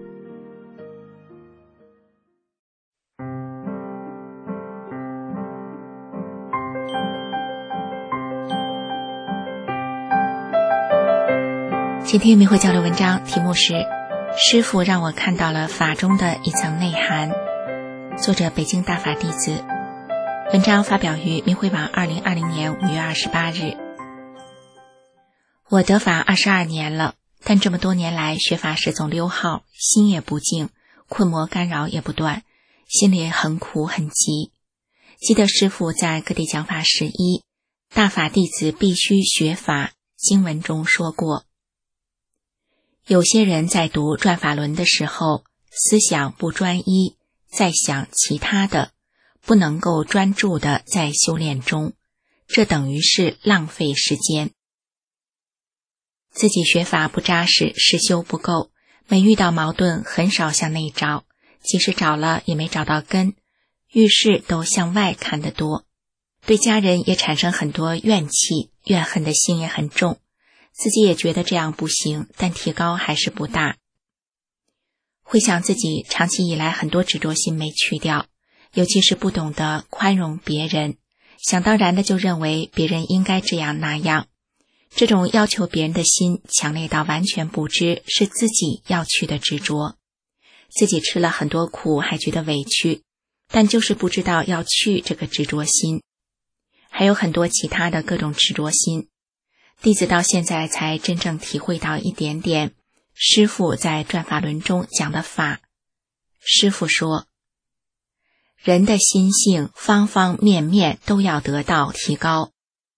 今天明慧交流文章题目是师父让我看到了法中的一层内涵，作者北京大法弟子。文章发表于明慧网2020年5月28日。我得法22年了，但这么多年来学法时总溜号，心也不静，困魔干扰也不断，心里很苦很急。记得师父在各地讲法时1大法弟子必须学法经文中说过，有些人在读转法轮的时候，思想不专一，在想其他的，不能够专注的在修炼中，这等于是浪费时间。自己学法不扎实，实修不够，每遇到矛盾很少向内找，即使找了也没找到根，遇事都向外看得多，对家人也产生很多怨气，怨恨的心也很重，自己也觉得这样不行，但提高还是不大。回想自己长期以来很多执着心没去掉，尤其是不懂得宽容别人，想当然的就认为别人应该这样那样，这种要求别人的心强烈到完全不知是自己要去的执着。自己吃了很多苦还觉得委屈，但就是不知道要去这个执着心。还有很多其他的各种执着心， 弟子到现在才真正体会到一点点师父在转法轮中讲的法。师父说，人的心性方方面面都要得到提高，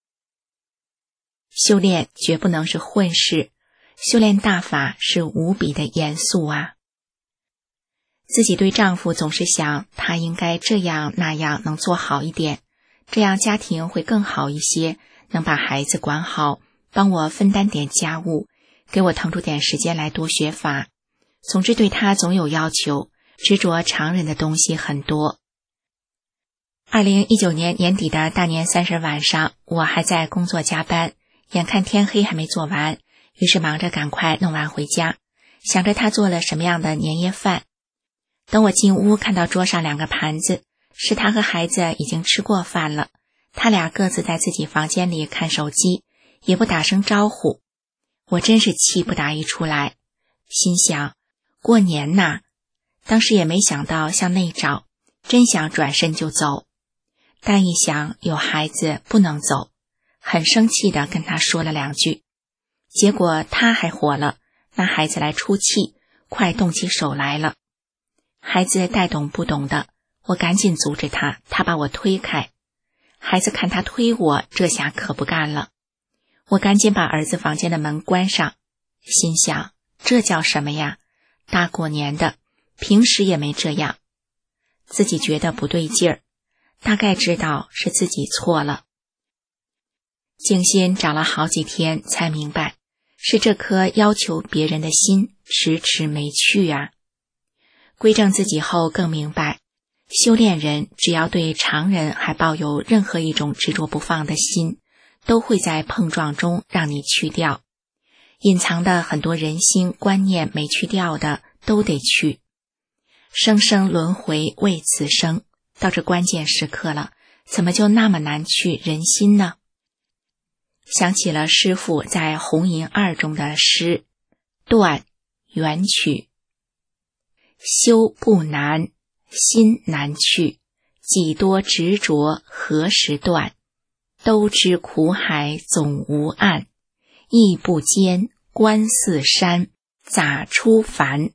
修炼绝不能是混事，修炼大法是无比的严肃啊。自己对丈夫总是想，他应该这样那样能做好一点，这样家庭会更好一些，能把孩子管好，帮我分担点家务，给我腾出点时间来多学法。总之对他总有要求，执着常人的东西很多。2019年年底的大年30晚上，我还在工作加班，眼看天黑还没做完，于是忙着赶快弄完回家，想着他做了什么样的年夜饭。等我进屋看到桌上2个盘子，是他和孩子已经吃过饭了，他俩各自在自己房间里看手机，也不打声招呼。我真是气不打一处来，心想过年呐，当时也没想到向内找，真想转身就走，但一想有孩子不能走，很生气地跟他说了2句，结果他还火了，拿孩子来出气，快动起手来了。孩子带懂不懂的，我赶紧阻止他，他把我推开。孩子看他推我，这下可不干了。我赶紧把儿子房间的门关上，心想这叫什么呀？大过年的，平时也没这样。自己觉得不对劲儿，大概知道是自己错了。静心找了好几天才明白，是这颗要求别人的心迟迟没去啊。归正自己后更明白，修炼人只要对常人还抱有任何一种执着不放的心，都会在碰撞中让你去掉。隐藏的很多人心观念没去掉的都得去。生生轮回为此生，到这关键时刻了，怎么就那么难去人心呢？想起了师父在《红银2》中的诗：断缘曲，修不难，心难去，几多执着何时断？都知苦海总无岸，亦不坚观似山，咋出凡？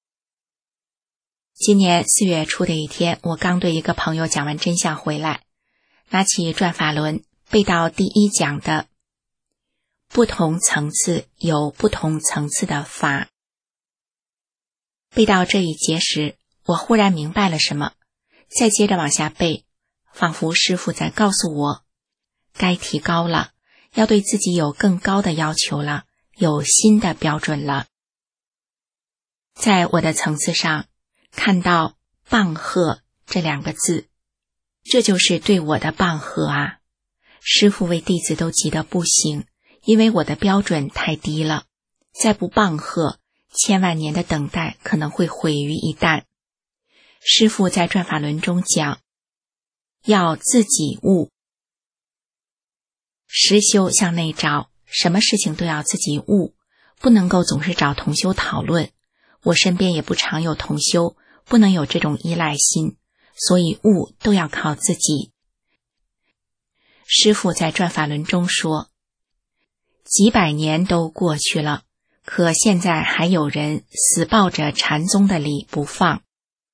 今年4月初的一天，我刚对一个朋友讲完真相回来，拿起转法轮，背到第1讲的不同层次有不同层次的法。背到这一节时，我忽然明白了什么，再接着往下背，仿佛师父在告诉我，该提高了，要对自己有更高的要求了，有新的标准了。在我的层次上，看到棒喝这2个字，这就是对我的棒喝啊！师父为弟子都急得不行，因为我的标准太低了，再不棒喝，千万年的等待可能会毁于一旦。师父在转法轮中讲，要自己悟，实修向内找，什么事情都要自己悟，不能够总是找同修讨论。我身边也不常有同修，不能有这种依赖心，所以悟都要靠自己。师父在转法轮中说，几百年都过去了，可现在还有人死抱着禅宗的理不放。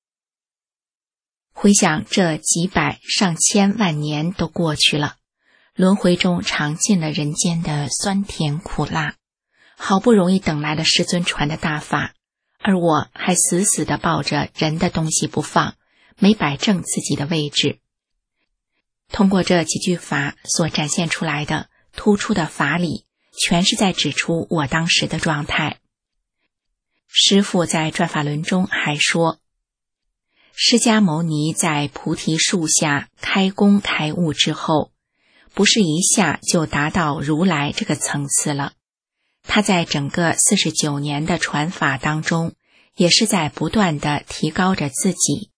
回想这几百上千万年都过去了，轮回中尝尽了人间的酸甜苦辣，好不容易等来了师尊传的大法，而我还死死地抱着人的东西不放，没摆正自己的位置。通过这几句法所展现出来的突出的法理，全是在指出我当时的状态。师父在转法轮中还说，释迦牟尼在菩提树下开工开悟之后，不是一下就达到如来这个层次了，他在整个49年的传法当中，也是在不断地提高着自己。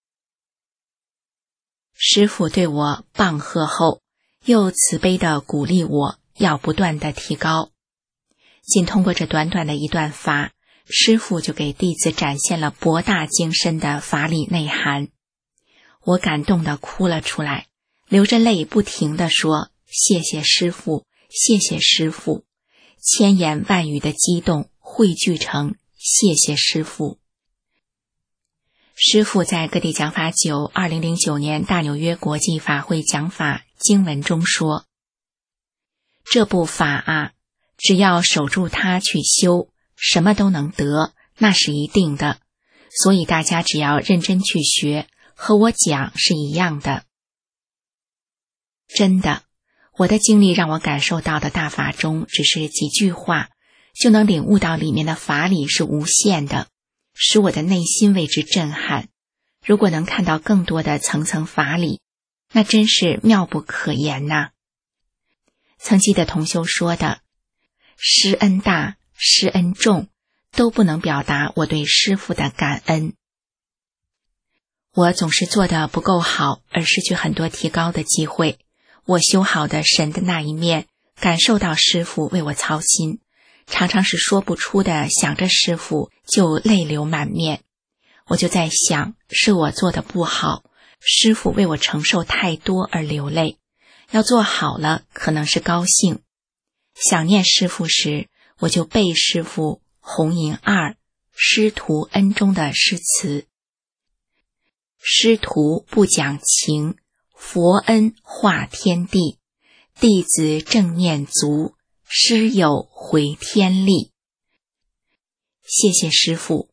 师父对我棒喝后，又慈悲地鼓励我要不断地提高。仅通过这短短的一段法，师父就给弟子展现了博大精深的法理内涵。我感动地哭了出来，流着泪不停地说，谢谢师父，谢谢师父， 千言万语的激动汇聚成谢谢师父。师父在各地讲法9 2009年大纽约国际法会讲法经文中说，这部法啊，只要守住它去修，什么都能得，那是一定的。所以大家只要认真去学，和我讲是一样的。真的，我的经历让我感受到的大法中只是几句话，就能领悟到里面的法理是无限的，使我的内心为之震撼。如果能看到更多的层层法理，那真是妙不可言呐。曾记得同修说的，师恩大，师恩重，都不能表达我对师父的感恩。我总是做得不够好，而失去很多提高的机会。我修好的神的那一面，感受到师父为我操心，常常是说不出的，想着师父就泪流满面。我就在想，是我做得不好，师父为我承受太多而流泪，要做好了可能是高兴。想念师父时，我就背师父红银2师徒恩中的诗词，师徒不讲情，佛恩化天地，弟子正念足，师友回天力。谢谢师父。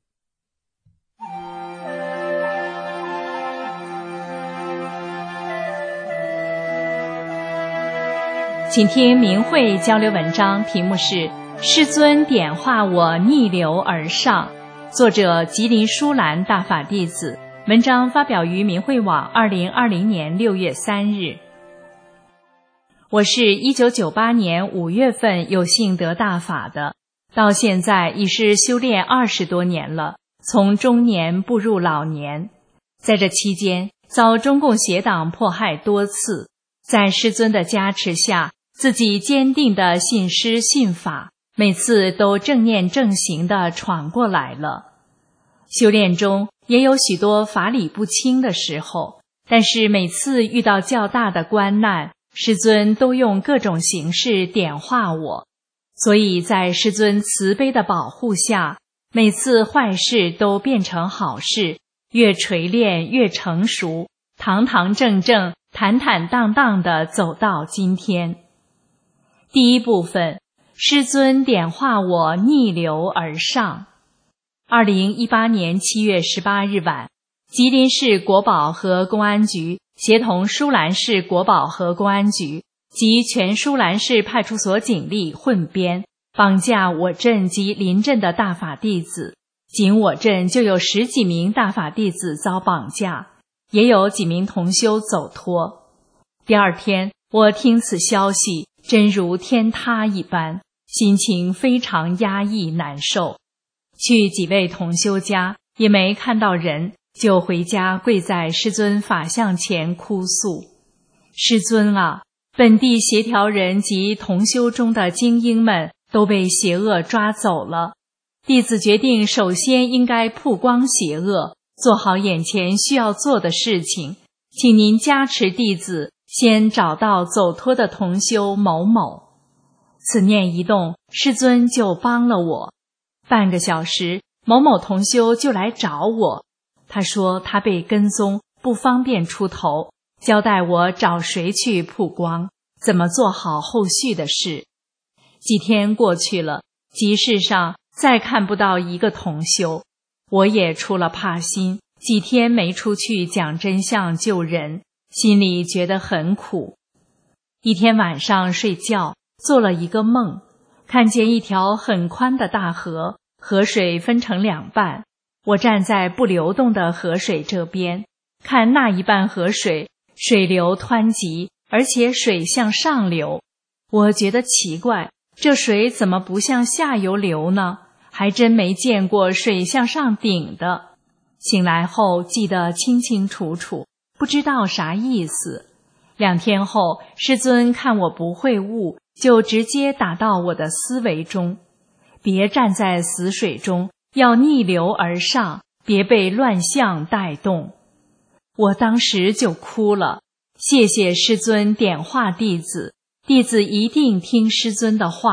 请听明慧交流文章，题目是师尊点化我逆流而上，作者吉林舒兰大法弟子，文章发表于明慧网2020年6月3日。我是1998年5月份有幸得大法的，到现在已是修炼20多年了，从中年步入老年。在这期间，遭中共邪党迫害多次，在师尊的加持下，自己坚定地信师信法，每次都正念正行地闯过来了。修炼中也有许多法理不清的时候，但是每次遇到较大的关难，师尊都用各种形式点化我，所以在师尊慈悲的保护下，每次坏事都变成好事，越锤炼越成熟，堂堂正正坦坦荡荡地走到今天。第一部分，师尊点化我逆流而上。2018年7月18日晚，吉林市国保和公安局协同舒兰市国保和公安局及全舒兰市派出所警力混编，绑架我镇及邻镇的大法弟子。仅我镇就有10几名大法弟子遭绑架，也有几名同修走脱。第二天，我听此消息，真如天塌一般，心情非常压抑难受。去几位同修家，也没看到人，就回家跪在师尊法像前哭诉：师尊啊，本地协调人及同修中的精英们都被邪恶抓走了，弟子决定首先应该曝光邪恶，做好眼前需要做的事情，请您加持弟子先找到走脱的同修某某。此念一动，师尊就帮了我。半个小时，某某同修就来找我，他说他被跟踪，不方便出头，交代我找谁去曝光，怎么做好后续的事。几天过去了，集市上再看不到一个同修，我也出了怕心，几天没出去讲真相救人，心里觉得很苦。一天晚上睡觉，做了一个梦，看见一条很宽的大河，河水分成2半，我站在不流动的河水这边，看那一半河水，水流湍急，而且水向上流。我觉得奇怪，这水怎么不向下游流呢？还真没见过水向上顶的。醒来后记得清清楚楚，不知道啥意思。2天后，师尊看我不会悟，就直接打到我的思维中，别站在死水中，要逆流而上，别被乱象带动。我当时就哭了，谢谢师尊点化弟子，弟子一定听师尊的话，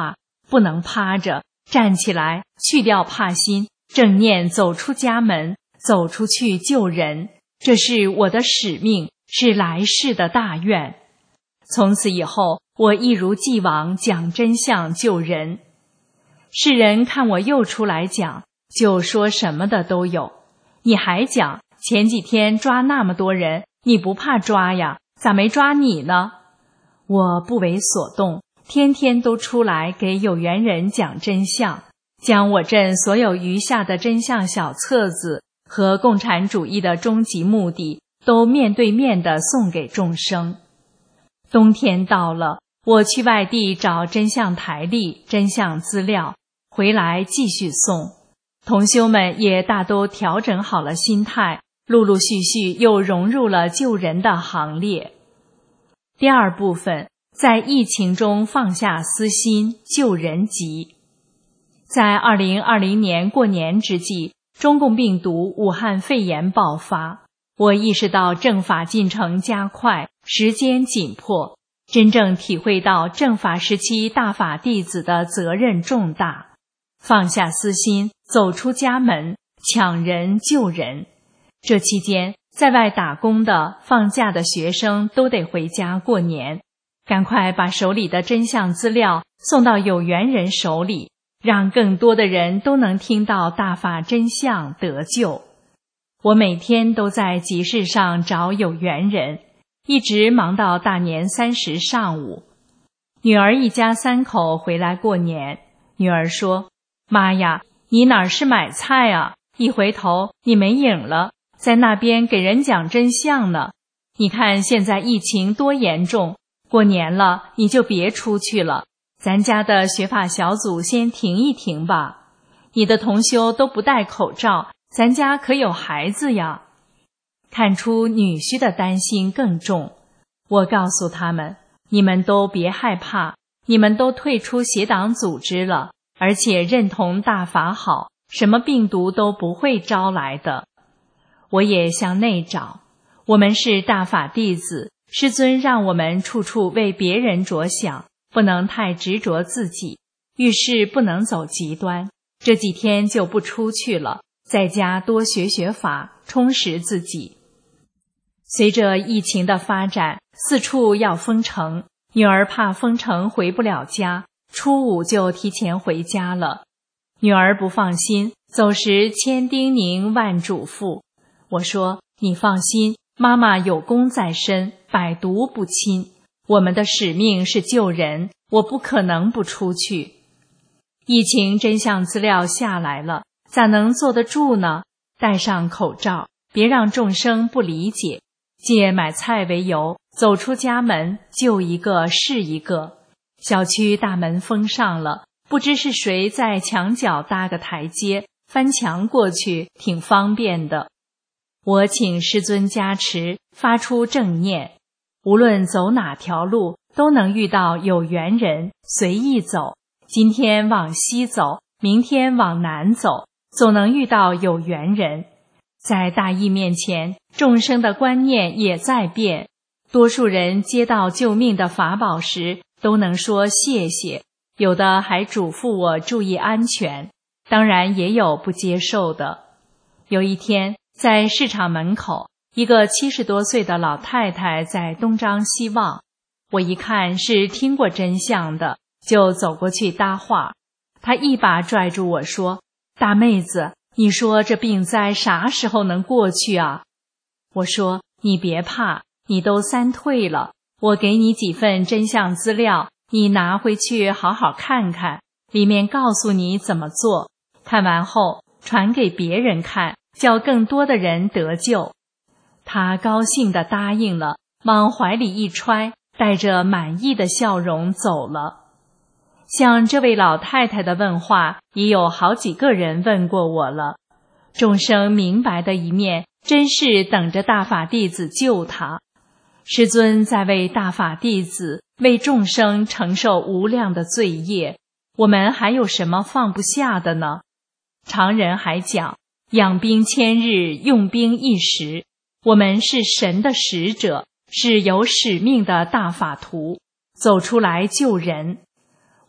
不能趴着，站起来，去掉怕心，正念走出家门，走出去救人，这是我的使命，是来世的大愿。从此以后，我一如既往讲真相救人。世人看我又出来讲，就说什么的都有。你还讲，前几天抓那么多人，你不怕抓呀？咋没抓你呢？我不为所动，天天都出来给有缘人讲真相，将我镇所有余下的真相小册子和共产主义的终极目的都面对面地送给众生。冬天到了，我去外地找真相台历、真相资料，回来继续送。同修们也大都调整好了心态，陆陆续续又融入了救人的行列。第二部分，在疫情中放下私心，救人急。在2020年过年之际，中共病毒武汉肺炎爆发，我意识到正法进程加快，时间紧迫，真正体会到正法时期大法弟子的责任重大。放下私心，走出家门，抢人救人。这期间，在外打工的、放假的学生都得回家过年，赶快把手里的真相资料送到有缘人手里，让更多的人都能听到大法真相得救。我每天都在集市上找有缘人，一直忙到大年30上午。女儿一家3口回来过年，女儿说：“妈呀，你哪儿是买菜啊？一回头你没影了，在那边给人讲真相呢。你看现在疫情多严重，过年了你就别出去了，咱家的学法小组先停一停吧。你的同修都不戴口罩，咱家可有孩子呀。”看出女婿的担心更重，我告诉他们，你们都别害怕，你们都退出邪党组织了，而且认同大法好，什么病毒都不会招来的。我也向内找，我们是大法弟子，师尊让我们处处为别人着想，不能太执着自己，遇事不能走极端。这几天就不出去了，在家多学学法，充实自己。随着疫情的发展，四处要封城，女儿怕封城回不了家，初5就提前回家了。女儿不放心，走时千叮咛万嘱咐。我说：“你放心，妈妈有功在身，百毒不侵。我们的使命是救人，我不可能不出去。”疫情真相资料下来了，咋能坐得住呢？戴上口罩，别让众生不理解。借买菜为由，走出家门，救一个是一个。小区大门封上了，不知是谁在墙角搭个台阶，翻墙过去，挺方便的。我请师尊加持，发出正念，无论走哪条路，都能遇到有缘人，随意走。今天往西走，明天往南走，总能遇到有缘人。在大义面前，众生的观念也在变。多数人接到救命的法宝时，都能说谢谢，有的还嘱咐我注意安全，当然也有不接受的。有一天，在市场门口，一个70多岁的老太太在东张西望，我一看是听过真相的，就走过去搭话。她一把拽住我说：“大妹子，你说这病灾啥时候能过去啊？”我说：“你别怕，你都3退了，我给你几份真相资料，你拿回去好好看看，里面告诉你怎么做，看完后传给别人看，叫更多的人得救。”他高兴地答应了，往怀里一揣，带着满意的笑容走了。像这位老太太的问话，已有好几个人问过我了。众生明白的一面，真是等着大法弟子救他。师尊在为大法弟子、为众生承受无量的罪业，我们还有什么放不下的呢？常人还讲，养兵千日，用兵一时。我们是神的使者，是有使命的大法徒，走出来救人。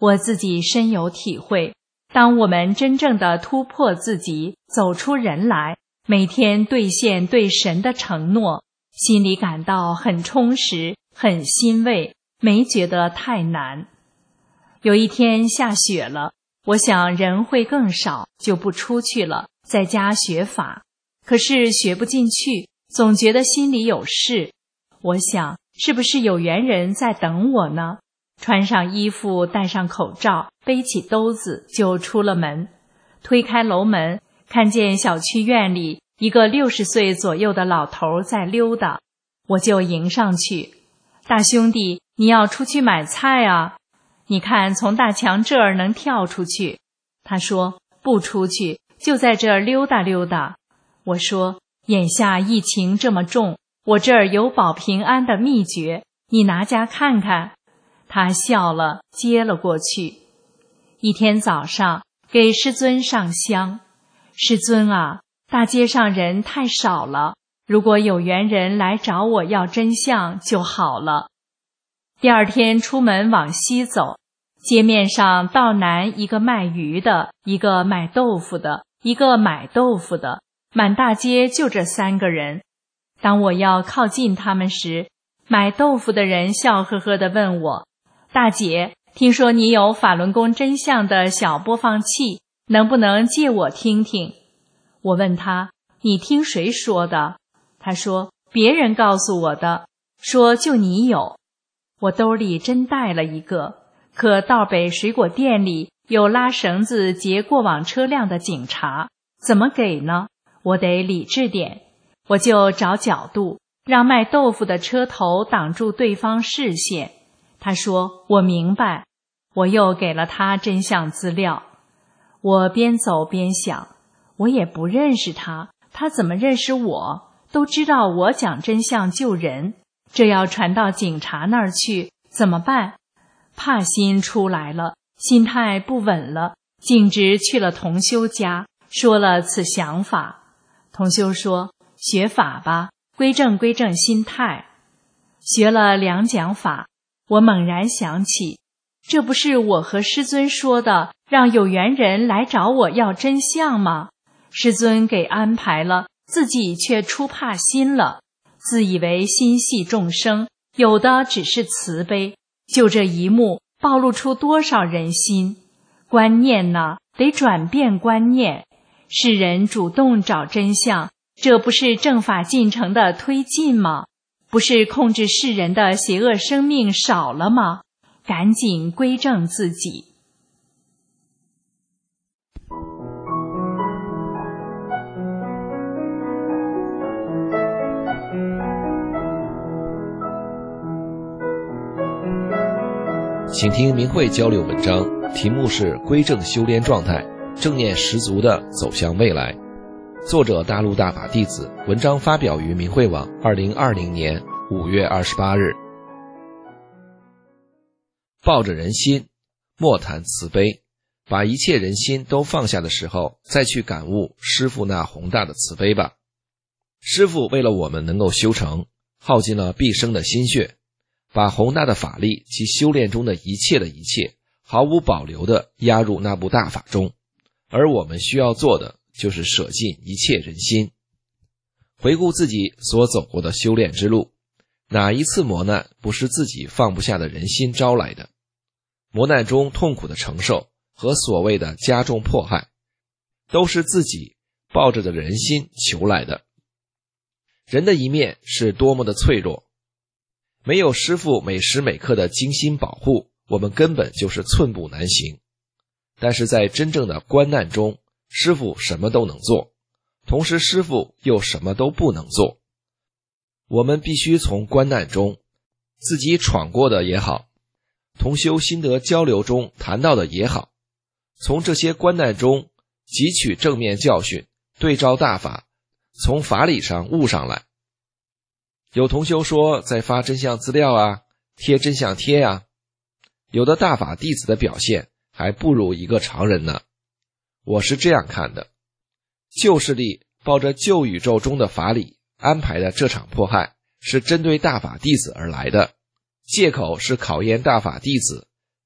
我自己深有体会，当我们真正的突破自己，走出人来，每天兑现对神的承诺，心里感到很充实，很欣慰，没觉得太难。有一天下雪了，我想人会更少，就不出去了，在家学法。可是学不进去，总觉得心里有事。我想，是不是有缘人在等我呢？穿上衣服，戴上口罩，背起兜子，就出了门。推开楼门，看见小区院里一个60岁左右的老头在溜达，我就迎上去。大兄弟，你要出去买菜啊？你看从大墙这儿能跳出去。他说不出去，就在这儿溜达溜达。我说眼下疫情这么重，我这儿有保平安的秘诀，你拿家看看。他笑了，接了过去。一天早上给师尊上香，师尊啊，大街上人太少了，如果有缘人来找我要真相就好了。第二天出门往西走，街面上道南一个卖鱼的，一个买豆腐的，一个买豆腐的，满大街就这3个人。当我要靠近他们时，买豆腐的人笑呵呵地问我，大姐，听说你有法轮功真相的小播放器，能不能借我听听？我问他，你听谁说的？他说，别人告诉我的，说就你有。我兜里真带了一个，可道北水果店里有拉绳子截过往车辆的警察，怎么给呢？我得理智点，我就找角度，让卖豆腐的车头挡住对方视线。他说我明白，我又给了他真相资料。我边走边想，我也不认识他，他怎么认识我？都知道我讲真相救人，这要传到警察那儿去怎么办？怕心出来了，心态不稳了，径直去了同修家，说了此想法。同修说，学法吧，归正归正心态。学了2讲法，我猛然想起，这不是我和师尊说的，让有缘人来找我要真相吗？师尊给安排了，自己却出怕心了，自以为心系众生，有的只是慈悲，就这一幕暴露出多少人心。观念呢，得转变观念，世人主动找真相，这不是正法进程的推进吗？不是控制世人的邪恶生命少了吗？赶紧归正自己。 请听明慧交流文章，题目是归正修炼状态，正念十足地走向未来。作者大陆大法弟子，文章发表于明慧网2020年5月28日。抱着人心，莫谈慈悲，把一切人心都放下的时候，再去感悟师父那宏大的慈悲吧。师父为了我们能够修成，耗尽了毕生的心血，把宏大的法力及修炼中的一切毫无保留地压入那部大法中，而我们需要做的就是舍尽一切人心。回顾自己所走过的修炼之路，哪一次磨难不是自己放不下的人心招来的？磨难中痛苦的承受和所谓的加重迫害，都是自己抱着的人心求来的。人的一面是多么的脆弱，没有师父每时每刻的精心保护，我们根本就是寸步难行。但是在真正的关难中，师父什么都能做，同时师父又什么都不能做。我们必须从关难中，自己闯过的也好，同修心得交流中谈到的也好，从这些关难中汲取正面教训，对照大法，从法理上悟上来。有同修说在发真相资料啊，贴真相贴啊，有的大法弟子的表现还不如一个常人呢。我是这样看的，旧势力抱着旧宇宙中的法理安排的这场迫害，是针对大法弟子而来的，借口是考验大法弟子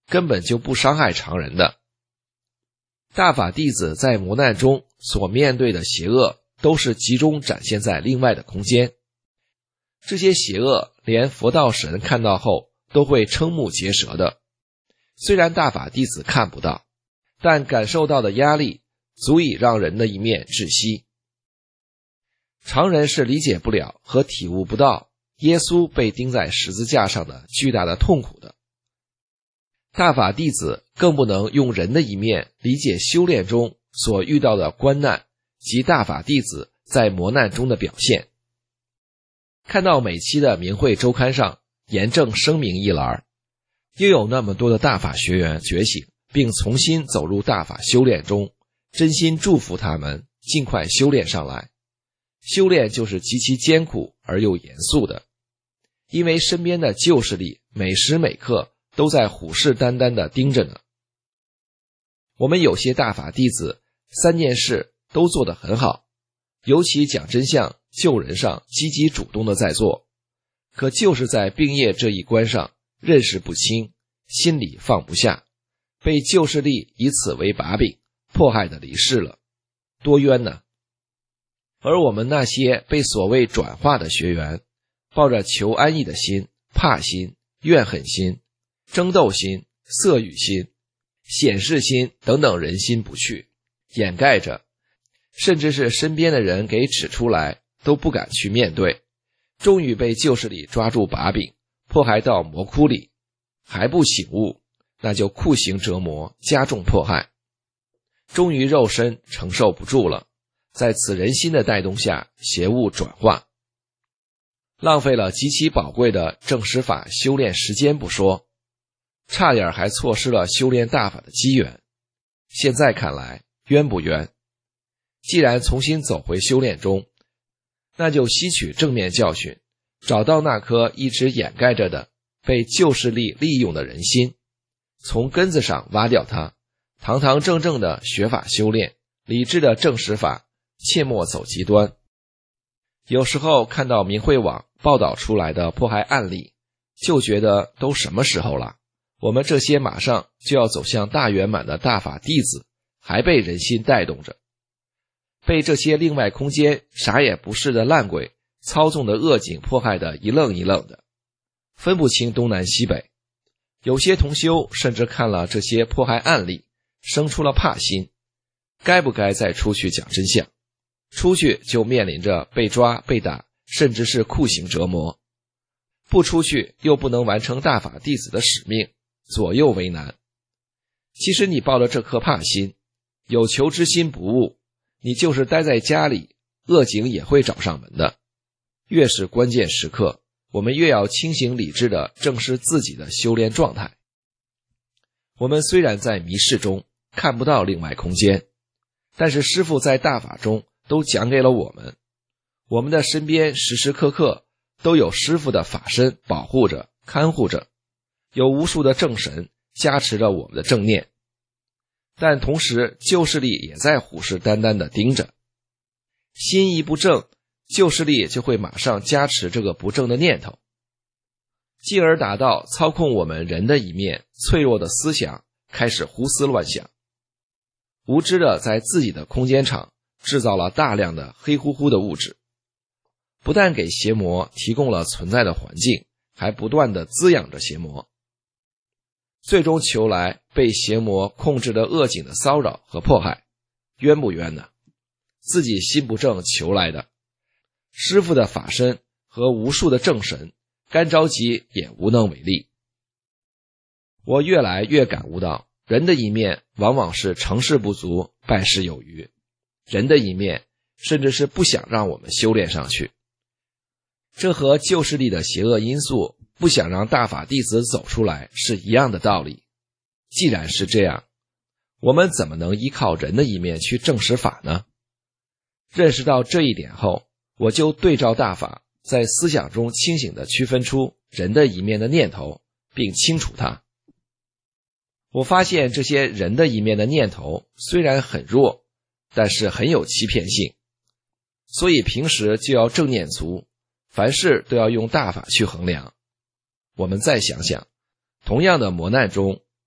根本就不伤害常人的。大法弟子在磨难中所面对的邪恶，都是集中展现在另外的空间。这些邪恶连佛道神看到后都会瞠目结舌的，虽然大法弟子看不到，但感受到的压力足以让人的一面窒息。常人是理解不了和体悟不到耶稣被钉在十字架上的巨大的痛苦的。大法弟子更不能用人的一面理解修炼中所遇到的关难及大法弟子在磨难中的表现。看到每期的明慧周刊上严正声明一栏，又有那么多的大法学员觉醒并重新走入大法修炼中，真心祝福他们尽快修炼上来。修炼就是极其艰苦而又严肃的，因为身边的旧势力每时每刻都在虎视眈眈地盯着呢。我们有些大法弟子3件事都做得很好，尤其讲真相救人上积极主动地在做，可就是在病业这一关上认识不清，心里放不下，被旧势力以此为把柄迫害的离世了，多冤呢。而我们那些被所谓转化的学员，抱着求安逸的心、怕心、怨恨心、争斗心、色欲心、显示心等等人心不去，掩盖着，甚至是身边的人给指出来都不敢去面对，终于被旧势力抓住把柄，迫害到魔窟里，还不醒悟，那就酷刑折磨，加重迫害，终于肉身承受不住了，在此人心的带动下邪物转化，浪费了极其宝贵的正实法修炼时间不说，差点还错失了修炼大法的机缘。现在看来冤不冤？既然重新走回修炼中，那就吸取正面教训，找到那颗一直掩盖着的被旧势力利用的人心，从根子上挖掉它，堂堂正正的学法修炼，理智的正实法，切莫走极端。有时候看到明慧网报道出来的迫害案例，就觉得都什么时候了，我们这些马上就要走向大圆满的大法弟子，还被人心带动着，被这些另外空间啥也不是的烂鬼操纵的恶警迫害的一愣一愣的，分不清东南西北。有些同修甚至看了这些迫害案例，生出了怕心，该不该再出去讲真相？出去就面临着被抓被打，甚至是酷刑折磨，不出去又不能完成大法弟子的使命，左右为难。其实你抱着这颗怕心，有求之心不误，你就是待在家里，恶警也会找上门的。越是关键时刻，我们越要清醒理智地正视自己的修炼状态。我们虽然在迷失中看不到另外空间，但是师父在大法中都讲给了我们，我们的身边时时刻刻都有师父的法身保护着看护着，有无数的正神加持着我们的正念，但同时旧势力也在虎视眈眈地盯着，心一不正，旧势力就会马上加持这个不正的念头，进而达到操控我们人的一面脆弱的思想，开始胡思乱想，无知地在自己的空间场制造了大量的黑乎乎的物质，不但给邪魔提供了存在的环境，还不断地滋养着邪魔，最终求来被邪魔控制的恶境的骚扰和迫害，冤不冤呢？自己心不正求来的，师父的法身和无数的正神干着急也无能为力。我越来越感悟到，人的一面往往是成事不足，败事有余，人的一面甚至是不想让我们修炼上去，这和旧势力的邪恶因素不想让大法弟子走出来是一样的道理。既然是这样，我们怎么能依靠人的一面去证实法呢？认识到这一点后，我就对照大法，在思想中清醒地区分出人的一面的念头，并清除它。我发现这些人的一面的念头虽然很弱，但是很有欺骗性，所以平时就要正念足，凡事都要用大法去衡量。我们再想想，同样的磨难中，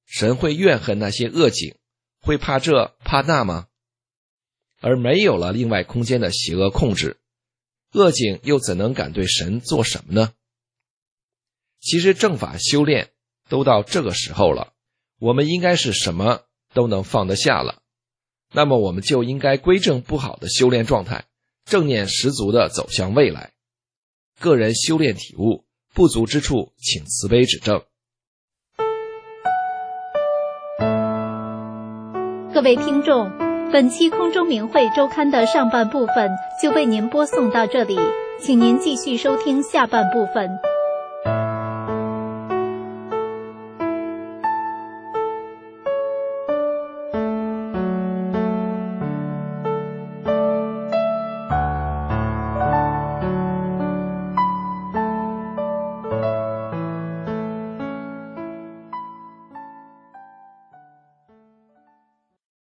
神会怨恨那些恶境，会怕这怕那吗？而没有了另外空间的邪恶控制，恶境又怎能敢对神做什么呢？其实正法修炼都到这个时候了，我们应该是什么都能放得下了，那么我们就应该归正不好的修炼状态，正念十足地走向未来。个人修炼体悟，不足之处请慈悲指正。 各位听众，本期空中明慧周刊的上半部分就为您播送到这里，请您继续收听下半部分。